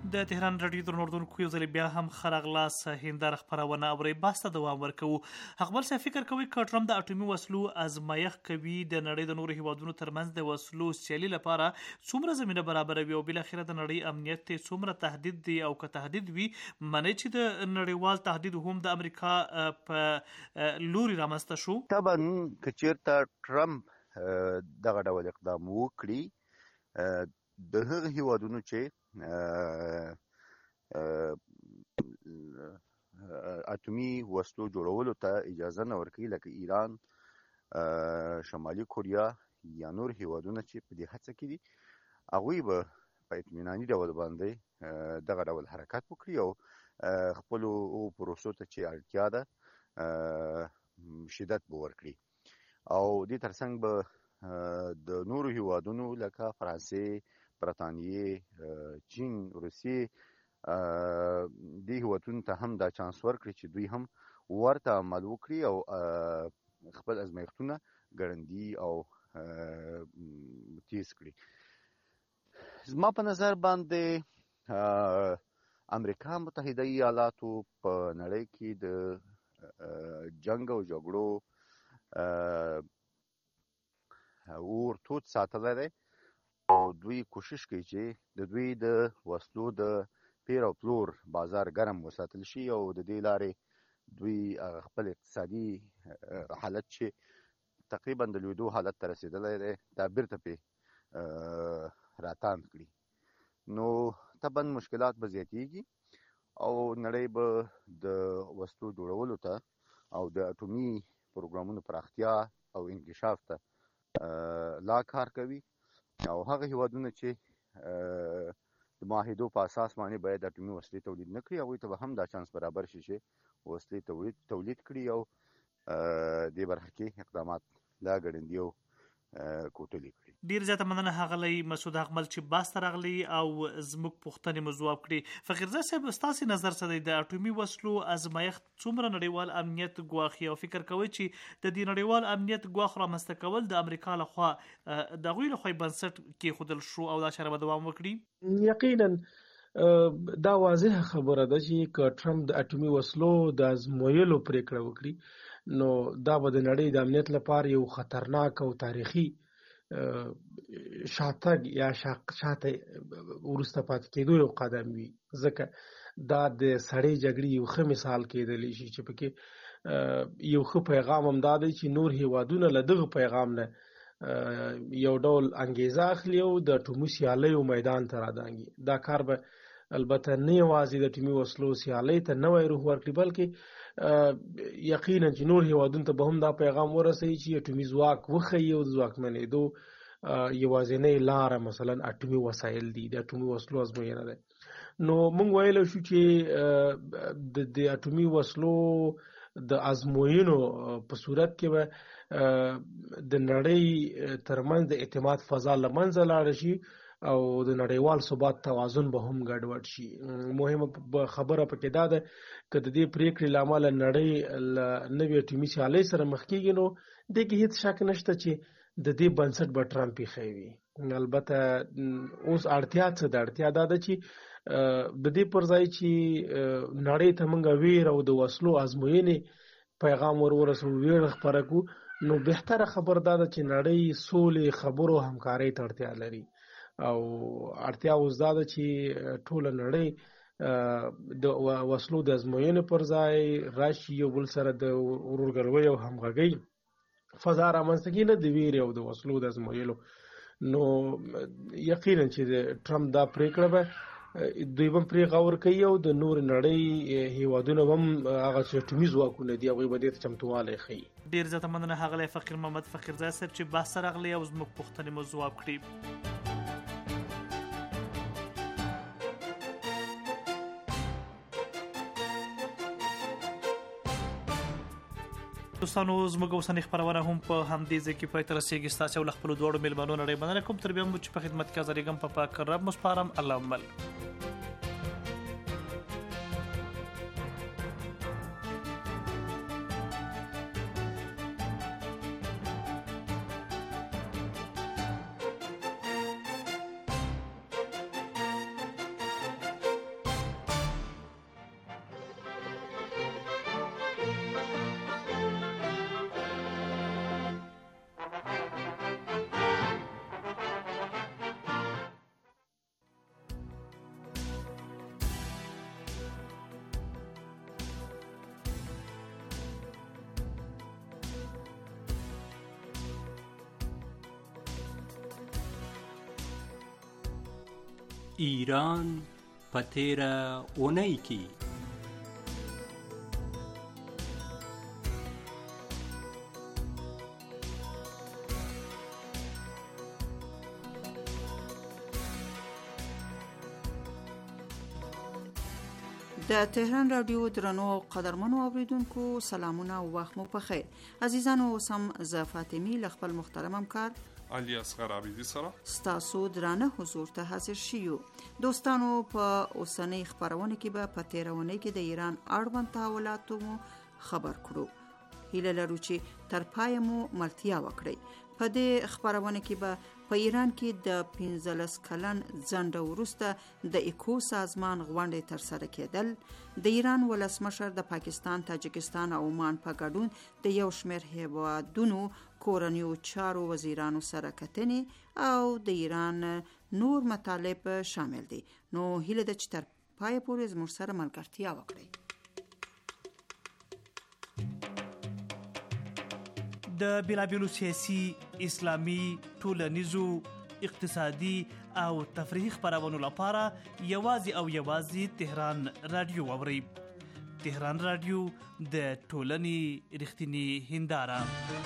Speaker 10: د تهران رادیو درنوردونکو یو ځل بیا هم ښه راغلاست هنداره خپرونه اورئ. بحث ته دوام ورکوو. اقبال صاحب فکر کوي که ټرمپ د اټومي وسلو ازمایښت کوي د نړۍ د نورو هیوادونو ترمنځ د وسلو سیالي لپاره څومره زمینه برابروي او بالاخره د نړۍ امنیت ته څومره تهدید دی او که تهدید وي منئ چې د نړیوال تهدید هم د امریکا په لوري رامنځته شو؟
Speaker 11: طبعا که چېرته ټرمپ دغه ډول اقدام وکړي د هغه هیوادونو چې اټومي وسلو جوړولو ته اجازه نه ورکوي لکه ایران، شمالي کوریا یا نور هیوادونه چې په دې هڅه کې دي، هغوی به په اطمیناني ډول باندې دغه ډول حرکت وکړي او خپلو پروسو ته چې اړتیا ده شدت به ورکړي او دې ترڅنګ به د نورو هیوادونو لکه فرانسې، برطانیې، چین، روسیې دې هیوادونو ته هم دا چانس ورکړي چې دوی هم ورته عمل وکړي او خپل ازمایښتونه ګړندي او تیز کړي. زما په نظر باندې امریکا متحده ایالاتو په نړۍ کې د جنګ او جګړو اور تود ساتلی دی او دوی کوشش کوي چې د دوی د وسلو د پیر او پلور بازار ګرم وساتل شي او د دې لارې دوی خپل اقتصادي حالت چې تقریبا د لویدو حالت ته رسېدلی دی دا بیرته پې راتاند کړي. نو طبعا مشکلات به زیاتېږي او نړۍ به د وسلو جوړولو ته او د اټومي پروګرامونو پراختیا او انکشاف ته لا کار کوي او هغه هیوادونه چې د معاهدو په اساس باندې باید اټومي وسلې تولید نه کړي هغوی ته به هم دا چانس برابر شي چې وسلې تولید تولید کړي او دې برخه کې اقدامات لا ګړندي او کوټلي کړي.
Speaker 10: ډیر زیاته مننه ښاغلی مسعود اقبال چې بحث ته راغلی او زموږ پوښتنې مو ځواب کړي. فقیرزاد صاحب ستاسې نظر څه دی؟ د اټومي وسلو ازمایښت څومره نړیوال امنیت ګواښي او فکر کوئ چې د دې نړیوال امنیت ګواښ رامنځته کول د امریکا لخوا د هغوی لخوا بنسټ کېښودل شو او دا چاره به دوام وکړي؟
Speaker 12: یقینا دا واضحه خبره ده چې که ټرمپ د اټومي وسلو د ازمویلو پرېکړه وکړي نو دا به د نړۍ د امنیت لپاره یو خطرناک او تاریخي شاتګ یا شاته وروسته پاتې کېدو یو قدم وي، ځکه دا د سړې جګړې یو ښه مثال کېدلی شي چې پکې یو ښه پیغام هم دا دی چې نور هیوادونه له دغه پیغام نه یو ډول انګیزه اخلي او د اټومي سیالیو میدان ته رادانګي. دا کار به البته نه یوازې د اټومي وسلو سیالۍ ته نوی روح ورکړي بلکې یقینا چې نور هیوادونو ته به هم دا پیغام ورسوي چې اټومي ځواک وښیي او د ځواکمنېدو یوازینۍ لاره مثلا اټومي وسایل دي، د اټومي وسلو ازموینه ده. نو موږ ویلی شو چې د اټومي وسلو د ازموینو په صورت کې به د نړۍ ترمنځ د اعتماد فضا له منځه لاړه شي او د نړیوال ثبات توازن به هم ګډوډ شي. مهمه خبره پکې دا ده که د دې پرېکړې له امله نړۍ له نوې اټومي سیالۍ سره مخ کېږي نو دې کې هېڅ شک نشته چې د دې بنسټ به ټرمپ ایښی وي. البته اوس اړتیا څه ده؟ اړتیا دا ده چې د دې پر ځای چې نړۍ ته موږ ویر او د وسلو ازموینې پیغام ور ورسوو، ویره خپره کړو، نو بهتره خبر دا ده چې نړۍ سولې، خبرو، همکارۍ ته اړتیا لري او اړتیا اوس دا ده چې ټوله نړۍ د وسلو د ازموینې پر ځای راشي یو بل سره د ورورګلوۍ او همغږۍ فضا رامنځته کړي، نه د ویرې او د وسلو د ازمویلو. نو یقینا چې د ټرمپ دا پرېکړه به دوی هم پرې غور کوي او د نور نړۍ هیوادونه هم هغه چې اټومي ځواکونه دي هغوی به دې ته چمتووالی ښیي.
Speaker 10: ډېر زیاته مننه ښاغلی فقیر محمد فقیرزاد صاحب چې بحث ته راغلی او زموږ پوښتنې مو ځواب کړي. دوستانو زموږ اوسنۍ خپرونه هم په همدې ځای کې پای ته رسېږي. ستاسې او له خپلو دواړو مېلمنو نه ډېر مننه کوم. تر بیا مو چې په خدمت کې حاضرېږم په پاک رب مو سپارم. الله مل.
Speaker 13: ایران په تیره اونۍ کې
Speaker 14: د تهران رادیو درنو قدرمنو اوریدونکو سلامونه او وخت مو په خیر. عزیزانو اوسم ز فاطمی ل خپل محترم همکار
Speaker 15: علی اصغر عبیدی سره
Speaker 14: ستاسو درانه حضور ته حاضر شیو. دوستانو په اوسنۍ خبرونه کې به په تیرونه کې د ایران اړوند تحولاتو خبر کړو. هیله لرو چې تر پای مو ملتیا وکړئ. په دې خبرونه کې به په ایران کې د پنځلس کلن ځنډ وروسته د اکو سازمان غونډې تر سره کېدل، د ایران ولسمشر د پاکستان، تاجکستان او عمان په ګډون د یو شمېر هیوادونو کورنیو چارو وزیرانو سره کتنې او د ایران نور مطالب شامل دي. نو هیله ده چې تر پای پورې زموږ سره ملګرتیا وکړئ.
Speaker 10: د بیلابیلو سیاسي، اسلامي، ټولنیزو، اقتصادي او تفریحي خبرونو لپاره یوازې او یوازې تهران رادیو واورئ. تهران رادیو د ټولنې رښتینی هنداره.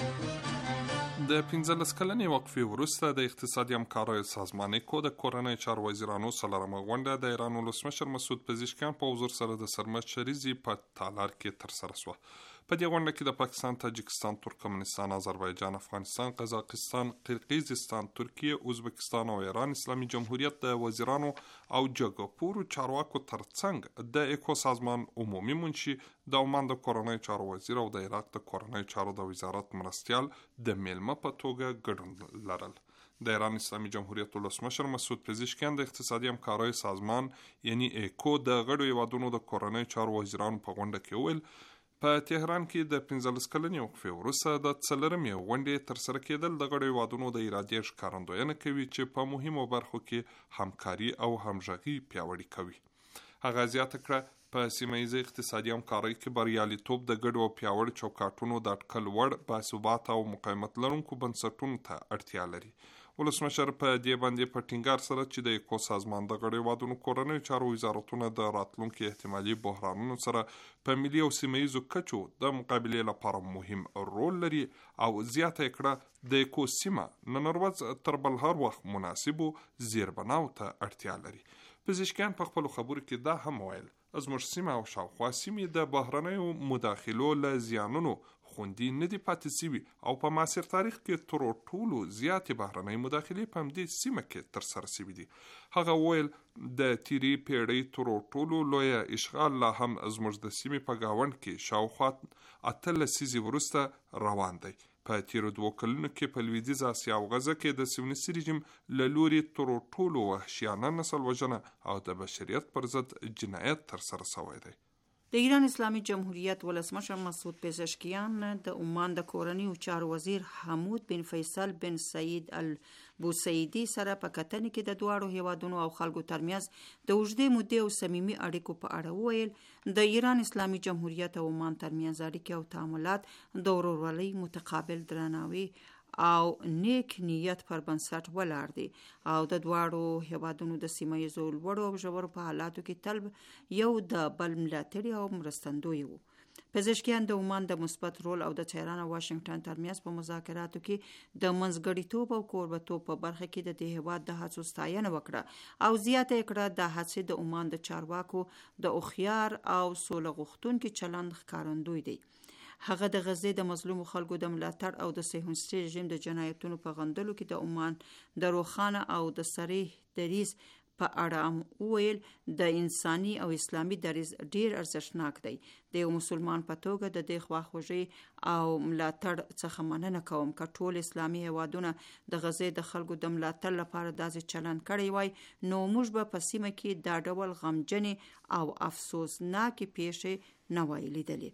Speaker 15: د پنځلس کلنې وقفې وروسته د اقتصادي همکاریو سازمان اکو د کورنۍ چارو وزیرانو څلورمه غونډه د ایران ولسمشر مسعود پزشکیان په حضور سره د سرمشریزي په تالار کې ترسره شوه. په دې غونډه کې د پاکستان، تاجکستان، ترکمنستان، آذربایجان، افغانستان، قزاقستان، قرقیزستان، ترکیه، ازبکستان او ایران اسلامي جمهوریت د وزیرانو او جګپورو چارواکو ترڅنګ د اکو سازمان عمومي منشي، د عمان د کورنۍ چارو وزیر او د عراق د کورنۍ چارو د وزارت مرستیال د میلمه په توګه ګډون لرل. د ایران اسلامي جمهوریت ولسمشر مسعود پزشکیان د اقتصادي همکاریو سازمان یعنی اکو د غړو هیوادونو د کورنۍ چارو وزیرانو په غونډه کې وویل په تهران کې د پنځلس کلنې وقفې وروسته د څلورمې غونډې ترسره کېدل د غړو هیوادونو د ارادې ښکارندویانه کوي چې په مهمو برخو کې همکاري او همغږي پیاوړې کوي. هغه زیاته کړه په سیمه ییزه اقتصادي همکارۍ کې بریالیتوب د ګډو او پیاوړو چوکاټونو د اټکل وړ باثباته او مقاومت لرونکو بنسټونو ته اړتیا لري. ولسمشر په دې باندې په ټینګار سره چې د اکو سازمان د غړو هیوادونو کورنیو چارو وزارتونه د راتلونکي احتمالي بحرانونو سره په ملي او سیمه ییزو کچو د مقابلې لپاره مهم رول لري او زیاته کړه د اکو سیمه نن ورځ تر بل هر وخت مناسبو زیربناو ته اړتیا لري. پزشکیان په خپلو خبرو کې دا هم ویل زموږ سیمه او شاوخوا سیمې د بهرنیو مداخلو له زیانونو خوندي نه دي پاتې سوي او په معاصر تاریخ کې تر ټولو زیاتې بهرنۍ مداخلې په همدې سیمه کې ترسره سوي دي. هغه ویل د تیرې پیړۍ تر ټولو لویه اشغال لا هم زموږ د سیمې په ګاونډ کې شاوخوا اته لسیزې وروسته روان دی. په تیرو دوو کلونو کې په لویدیځ اسیا او غزه کې د صهیونیستي رژیم له لورې تر ټولو وحشیانه نسل وژنه او د بشریت پر ضد جنایت ترسره شوی دی.
Speaker 14: د ایران اسلامي جمهوریت ولسمشر مسعود پزشکیان د عمان د کورنیو چارو وزیر حمود بن فیصل بن سعید البوسعیدي سره په کتنې کې د دواړو هیوادونو او خلکو ترمنځ د اوږدې مودې او صمیمي اړیکو په اړه وویل. د ایران اسلامي جمهوریت او عمان ترمنځ اړیکې او تعاملات د ورورولۍ، متقابل درناوي او نیک نیت پر بنسټ ولاړ دي او د دواړو هیوادونو د سیمه ییزو لوړو او ژورو په حالاتو کې تل یو د بل ملاتړي او مرستندوی وو. پزشکیان د عمان د مثبت رول او د تهران او واشنگټن ترمنځ په مذاکراتو کې د منځګړیتوب او کوربتوب په برخه کې د دې هیواد د هڅو ستاینه وکړه او زیاته کړه د هڅې د عمان د چارواکو د هوښیار او سوله غوښتونکي چلند ښکارندوی دی. هغه د غزې د مظلومو خلکو د ملاتړ او د صهیونیستي رژیم د جنایتونو په غندلو کې د عمان د روښانه او د صریح دریځ په اړه هم وویل د انساني او اسلامي دریځ ډیر ارزښتناک دی. د یو مسلمان په توګه د دې خواخوږۍ او ملاتړ څخه مننه کوم که ټول اسلامي هیوادونه د غزې د خلکو د ملاتړ لپاره داسې چلند کړی وای نو موږ به په سیمه کې دا ډول غمجنې او افسوسناکې پیښې نه وای لیدلې.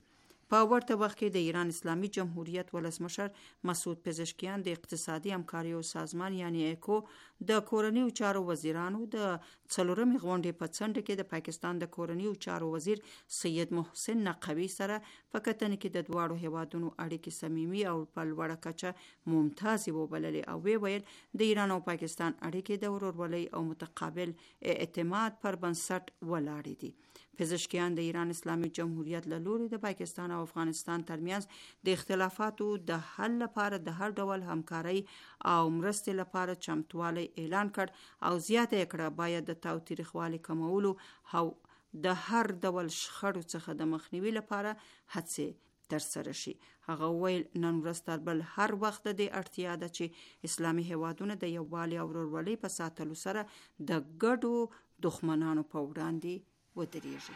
Speaker 14: په ورته وخت کې د ایران اسلامي جمهوریت ولسمشر مسعود پزشکیان د اقتصادي همکاریو سازمان یعنی ایکو د کورنیو چارو وزیرانو د څلورمې غونډې په څنډه کې د پاکستان د کورنیو چارو وزیر سید محسن نقوي سره په کتنه کې د دواړو هیوادونو اړیکې صمیمي او په لوړه کچه ممتازې وبللې او وی ویل د ایران او پاکستان اړیکې د ورورولۍ او متقابل اعتماد پر بنسټ ولاړې دي. پزشکیان د ایران اسلامي جمهوریت له لوري د پاکستان او افغانستان ترمنځ د اختلافاتو د حل لپاره د هر ډول همکارۍ او مرستې لپاره چمتوالی اعلان کړ او زیاته یې کړه باید د تاوتریخوالي کمولو او د هر ډول شخړو څخه د مخنیوي لپاره هڅې ترسره شي. هغه ویل نن ورځ تر بل هر وخت د دې اړتیا ده چې اسلامي هیوادونه د یووالي او ورورولۍ په ساتلو سره د ګډو دښمنانو په وړاندې ودرېږي.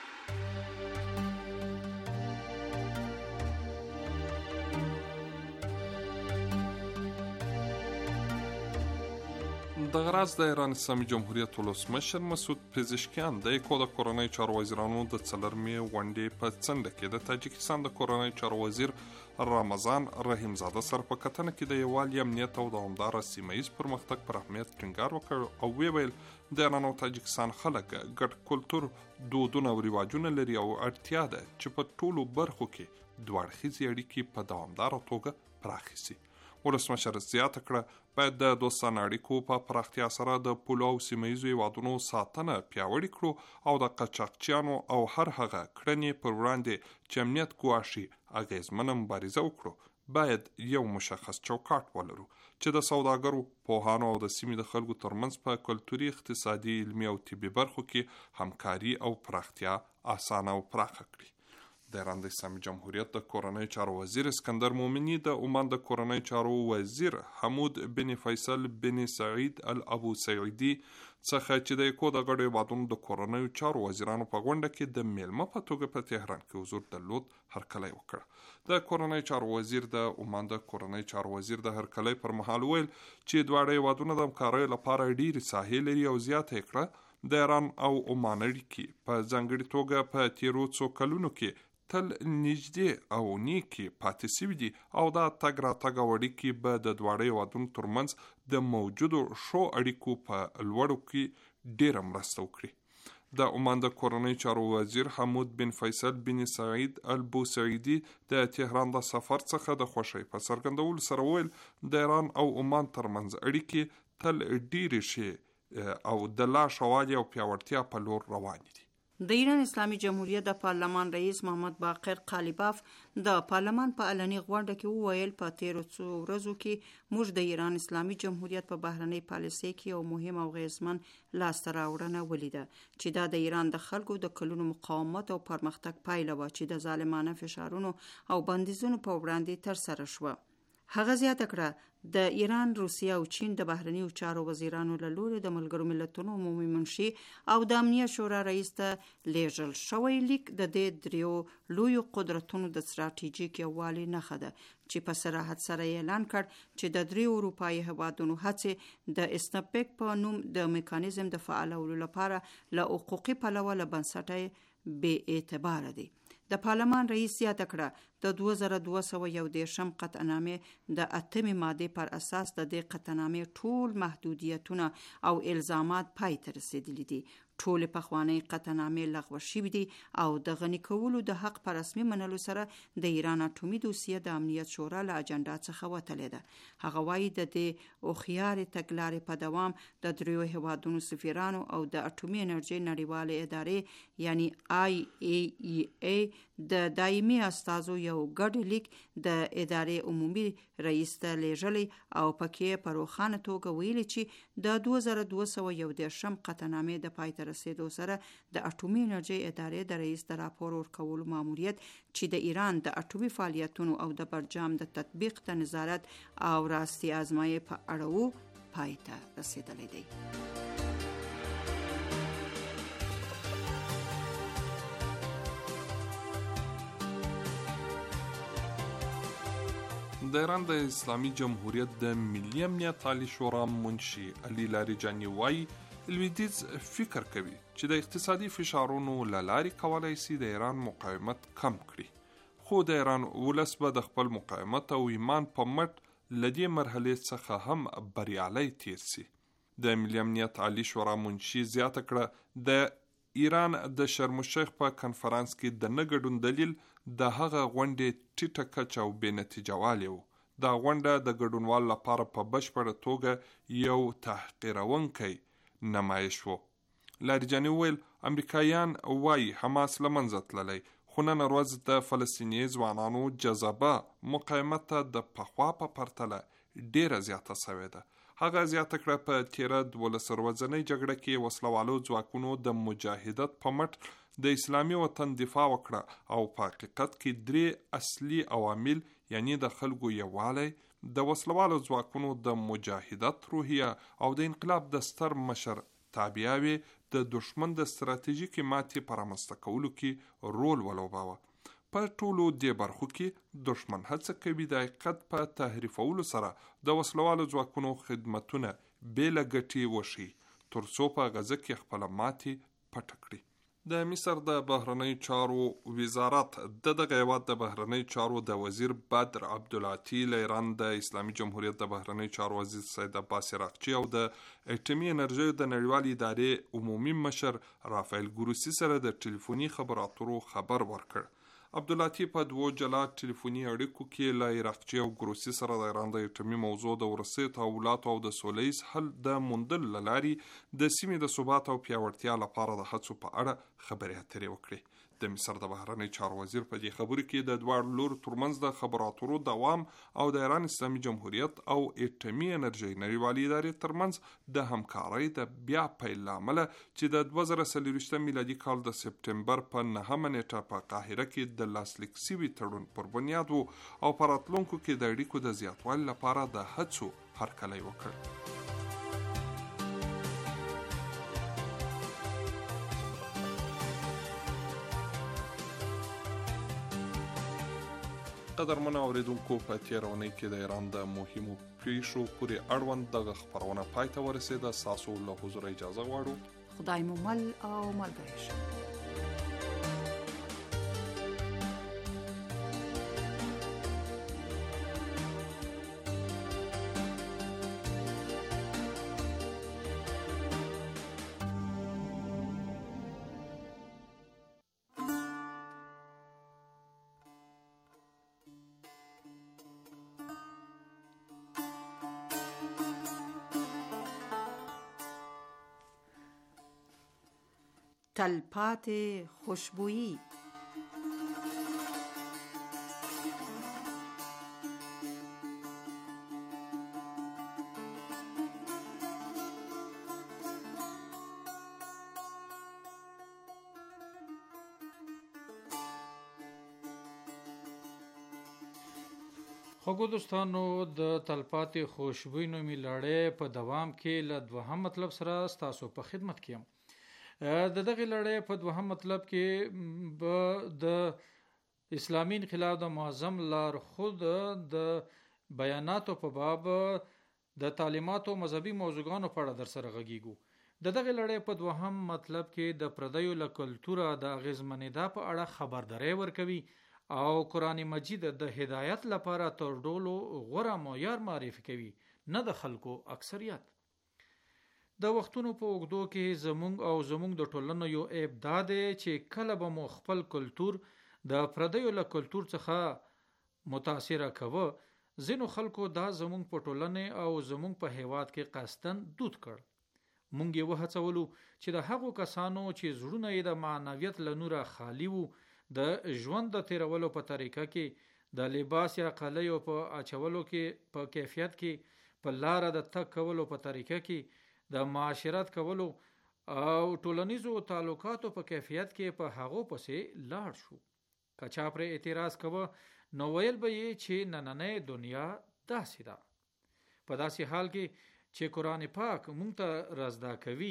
Speaker 15: دغه راز د ایران اسلامي جمهوریت ولسمشر مسعود پزشکیان د ایکو د کورنۍ چارو وزیرانو د څلورمې غونډې په څنډه کې د تاجکستان د کورنۍ چارو وزیر رمضان رحیم زاده سره په کتنه کې د یووالي امنیت او دوامداره سیمه ییز پرمختګ پر اهمیت ټینګار وکړ او وی ویل د ایران او تاجکستان خلک ګډ کلتور، دودونه او رواجونه لري او اړتیا ده چې په ټولو برخو کې دوه اړخیزې اړیکې په دوامداره توګه پراخې سي. ولسمشر زیاته کړه باید د دوستانه اړیکو په پراختیا سره د پولو او سیمه ییزو هیوادونو ساتنه پیاوړې کړو او د قاچاقچیانو او هر هغه کړنې پر وړاندې چې امنیت ګواښي اغیزمنه مبارزه وکړو. باید یو مشخص چوکاټ ولرو چې د سوداګرو، پوهانو او د سیمې د خلکو ترمنځ په کلتوري، اقتصادي، علمي او طبي برخو کې همکاري او پراختیا اسانه او پراخه کړي. د ایران د اسلامي جمهوریت د کورنۍ چارو وزیر اسکندر مومنی د عمان د کورنۍ چارو وزیر حمود بن فیصل بن سعید الابو سعیدی څخه چې د ایکو د غړو هیوادونو د کورنیو چارو وزیرانو په غونډه کې د میلمه په توګه په تهران کې حضور درلود هرکلی وکړ. د کورنۍ چارو وزیر د عمان د کورنۍ چارو وزیر د هرکلی پر مهال ویل چې دواړه هیوادونه د همکارۍ لپاره ډېرې ساحې لري او زیاته یې کړه د ایران او عمان اړیکې په ځانګړې توګه په تیرو څو کلونو کې تل نږدې او نیکې پاتې سوي دي او دا تګ راتګ او اړیکې به د دواړه هیوادونو ترمنځ د موجودو ښو اړیکو په لوړو کې ډېره مرسته وکړي. د عمان د کورنۍ چارو وزیر حمود بن فیصل بن سعید البو سعیدی د تهران د سفر څخه د خوښۍ په څرګندولو سره ویل د ایران او عمان ترمنځ اړیکې تل ډېرې ښې او د لا ښه والي او پیاوړتیا په لور روانې دي.
Speaker 14: د ایران اسلامي جمهوریت د پارلمان رئیس محمد باقر قالیباف د پارلمان په علني غونډه کې وویل په تیرو څو ورځو کې موږ د ایران اسلامي جمهوریت په بهرنۍ پالیسۍ کې یو مهم او اغیزمن لاسته راوړنه ولیده چې دا د ایران د خلکو د کلونو مقاومت او پرمختګ پایله وه چې د ظالمانه فشارونو او بندیزونو په وړاندې ترسره شوه. هغه زیاته کړه د ایران، روسیه او چین د بهرنیو چارو وزیرانو له لوري د ملګرو ملتونو عمومي منشي او د امنیت شورا رئیس ته لیږل شوی لیک د دې دریو لویو قدرتونو د ستراتیژیک یووالي نښه ده چې په صراحت سره اعلان کړ چې د دریو اروپایي هیوادونو هڅې د اسنپیک په نوم د میکانیزم د فعالولو لپاره له حقوقي پلوه له بنسټه بې اعتباره دي. د پارلمان رئیس زیاته کړه د دوه زره دوه سوه یو دېرشم قطعنامې د اتمې مادې پر اساس د دې قطعنامې ټول محدودیتونه او الزامات پای ته رسېدلي دي. ټولې پخوانۍ قطعنامې لغوه شوي دي او د غني کولو د حق په رسمي منلو سره د ایران اټومي دوسیه د امنیت شورا له اجنډا څخه وتلې ده. هغه وایي د دې هوښیارې تګلارې په دوام د دریو هیوادونو سفیرانو او د اټومي انرژۍ نړیوالې ادارې یعنی آی ای ای ای د دایمي استازو یو ګډ لیک د ادارې عمومي رئیس ته لیږلی او پکې په روښانه توګه ویلي چې د دوه زره دوه سوه یو دېرشم قطعنامې د پای ته رسېدو سره د اټومي انرژۍ ادارې د رئیس د راپور ورکولو ماموریت چې د ایران د اټومي فعالیتونو او د برجام د تطبیق د نظارت او راستي آزمایي په اړه وو پای ته رسېدلی دی.
Speaker 15: د ایران د اسلامي جمهوریت د ملي امنیت عالی شورا منشي علي لاریجاني وایي لویدیځ فکر کوي چې د اقتصادي فشارونو له لارې کولای شي د ایران مقاومت کم کړي، خو د ایران ولس به د خپل مقاومت او ایمان په مټ له دې مرحلې څخه هم بریالی تیر سي. د ملي امنیت عالی شورا منشي زیاته کړه د ایران د شرم الشیخ په کنفرانس کې د نه ګډون دلیل د هغه غونډې ټیټه کچه او بې نتیجه والی و. دا غونډه د ګډونوال لپاره په بشپړه توګه یو تحقیرونکی نمایش و. لاریجاني وویل امریکایان وایي حماس له منځه تللی، خو نن ورځ د فلسطیني ځوانانو جذبه مقاومت ته د پخوا په پرتله ډیره زیاته سوې ده. هغه زیاته کړه په تیره دولس ورځنۍ جګړه کې وسلوالو ځواکونو د مجاهدت په مټ د اسلامي وطن دفاع وکړه او په حقیقت کې درې اصلي عوامل یعنی د خلکو یووالی، د وسلوالو ځواکونو د مجاهدت روحیه او د انقلاب د ستر مشر تابعیاوي د دشمن د ستراتیژیکي ماتې په رامنځته کولو کې رول ولوباوه. په ټولو دې برخو کې دشمن هڅه کوي د حقیقت په تحریفولو سره د وسلوالو ځواکونو خدمتونه بې له ګټې وشي تر څو په غزه کې خپله ماتې پټه کړي. د مصر د بهرنۍ چارو وزارت د دغه هیواد د بهرنۍ چارو د وزیر بدر عبدالعطی له ایران د اسلامي جمهوریت د بهرنۍ چارو وزیر سید عباس عراقچي او د اټومي انرژۍ د نړیوالې ادارې عمومي مشر رافایل ګروسی سره د ټلیفوني خبرو اترو خبر ورکړ. عبدالعطی په دوو جلا ټلیفوني اړیکو کې له عراقچي او ګروسی سره د ایران د اټومي موضوع د وروستیو تحولاتو او د سوله ییز حل د موندلو له لارې د سیمې د ثبات او پیاوړتیا لپاره د هڅو په اړه خبرې اترې وکړې. د مصر د بهرنۍ چارو وزیر په دې خبرو کې د دواړو لورو ترمنځ د خبرو اترو دوام او د ایران اسلامي جمهوریت او اټومي انرژۍ نړیوالې ادارې ترمنځ د همکارۍ د بیا پیل له امله چې د دوه زره څلوېښتم میلادي کال د سپټمبر په نهمه نیټه په قاهره کې د لاسلیک سوي تړون پر بنیاد و او په راتلونکو کې د اړیکو د زیاتوالي لپاره د هڅو هرکلی وکړ. قدرمنو اوریدونکو په تېره اونۍ کې د ایران د مهمو پیښو پورې اړوند دغه خپرونه پای ته ورسېده. ستاسو له حضوره اجازه غواړو.
Speaker 14: خدای مو مل او ملګری شه. تلپاتې خوشبویی.
Speaker 1: خوږو دوستانو، د تلپاتې خوشبویی نومي لړۍ په دوام کې له دوهم مطلب سره ستاسو په خدمت کې یم. د دغه لړۍ په دوهم مطلب کې به د اسلامي انقلاب د معظم لارښود د بیاناتو په باب د تعلیماتو مذهبي موضوعګانو په اړه در سره غږیږو. د دغه لړۍ په دوهم مطلب کې د پردیو له کلتوره د اغیزمنېدا په اړه خبرداری ورکوي او قرآن مجید د هدایت لپاره تر ټولو غوره معیار معرفي کوي، نه د خلکو اکثریت. د وختونو په اوږدو کې زمونږ او زمونږ د ټولنو یو عیب دا دی چې کله به مو خپل کلتور د پردیو له کلتور څخه متاثره کوه، ځینو خلکو دا زمونږ په ټولنې او زمونږ په هیواد کې قصدن دود کړ. مونږ یې وهڅولو چې د هغو کسانو چې زړونه یې د معنویت له نوره خالی وو، د ژوند د تیرولو په طریقه کې، د لباس یا قلیو په اچولو کې، په کیفیت کې، په لاره د تک کولو په طریقه کې، د معاشرت کولو او ټولنیزو تعلقاتو په کیفیت کې په هغو پسې لاړ شو. که چا پرې اعتراض کوه نو ویل به یې چې نننۍ دنیا داسې ده. په داسې حال کې چې قرآن پاک مونږ ته رازدا کوي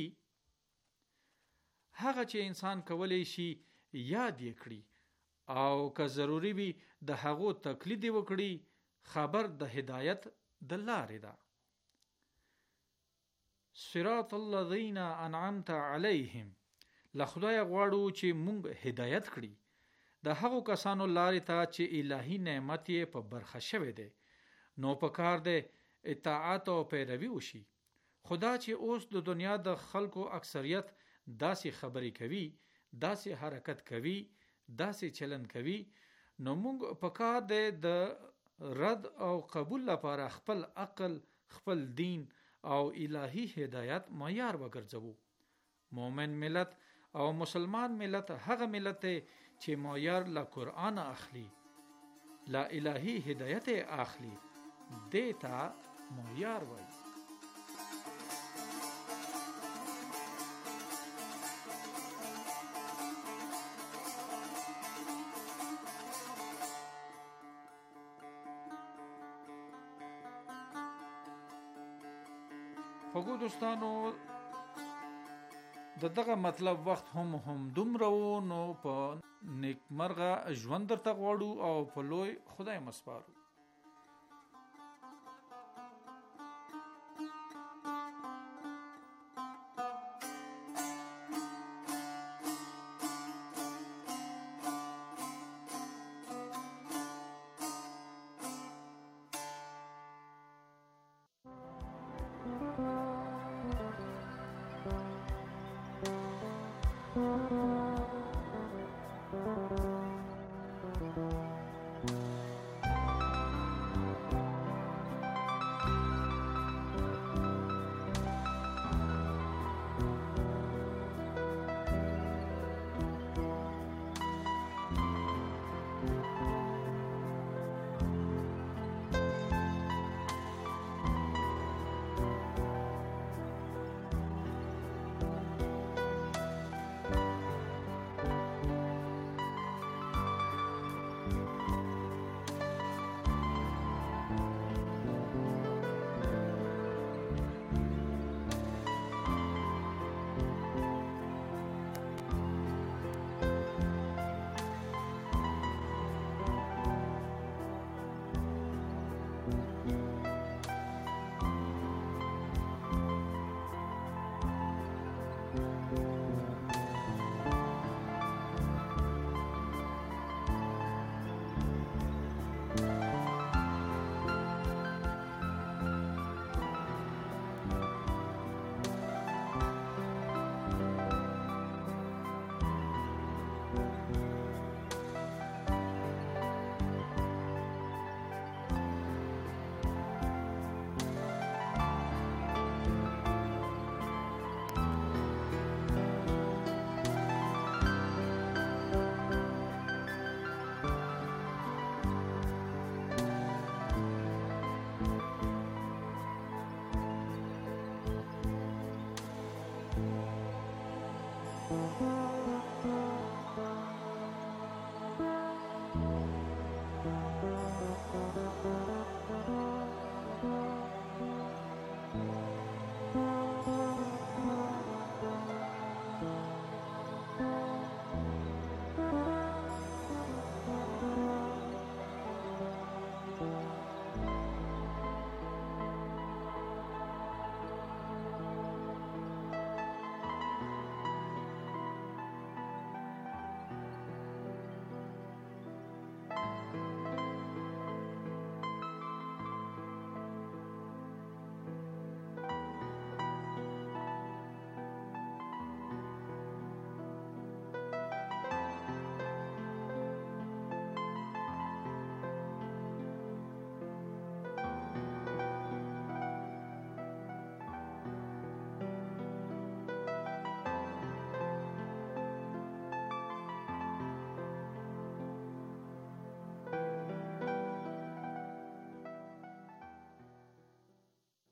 Speaker 1: هغه چې انسان کولی شي یاد یې کړي او که ضروری وي د هغو تقلید وکړي، خبر د هدایت د لارې ده. صراط الذین انعمت علیهم، له خدای غواړو چې مونږ هدایت کړي
Speaker 16: د هغو کسانو لارې ته چې الهي نعمت یې په برخه شوی دی، نو پکار دی اطاعت او پیروي وشي. خدا چې اوس د دنیا د خلکو اکثریت داسې خبرې کوي، داسې حرکت کوي، داسې چلن کوي، نو موږ پکار دی د رد او قبول لپاره خپل عقل، خپل دین او الهی هدایت معیار وګرځوو. مومن ملت او مسلمان ملت هغه ملت چې معیار له قرآن اخلي، لا الهی هدایت اخلي، دیتا معیار وایي. خوږو دوستانو، د دغه مطلب وخت هم هم دومره و، نو په نیکمرغه ژوند درته غواړو او په لوی خدای مسپارو.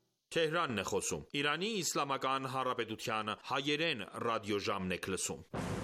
Speaker 17: Թեհրանն է խոսում։ Իրանի Իսլամական Հանրապետության հայերեն ռադիոժամն եք լսում։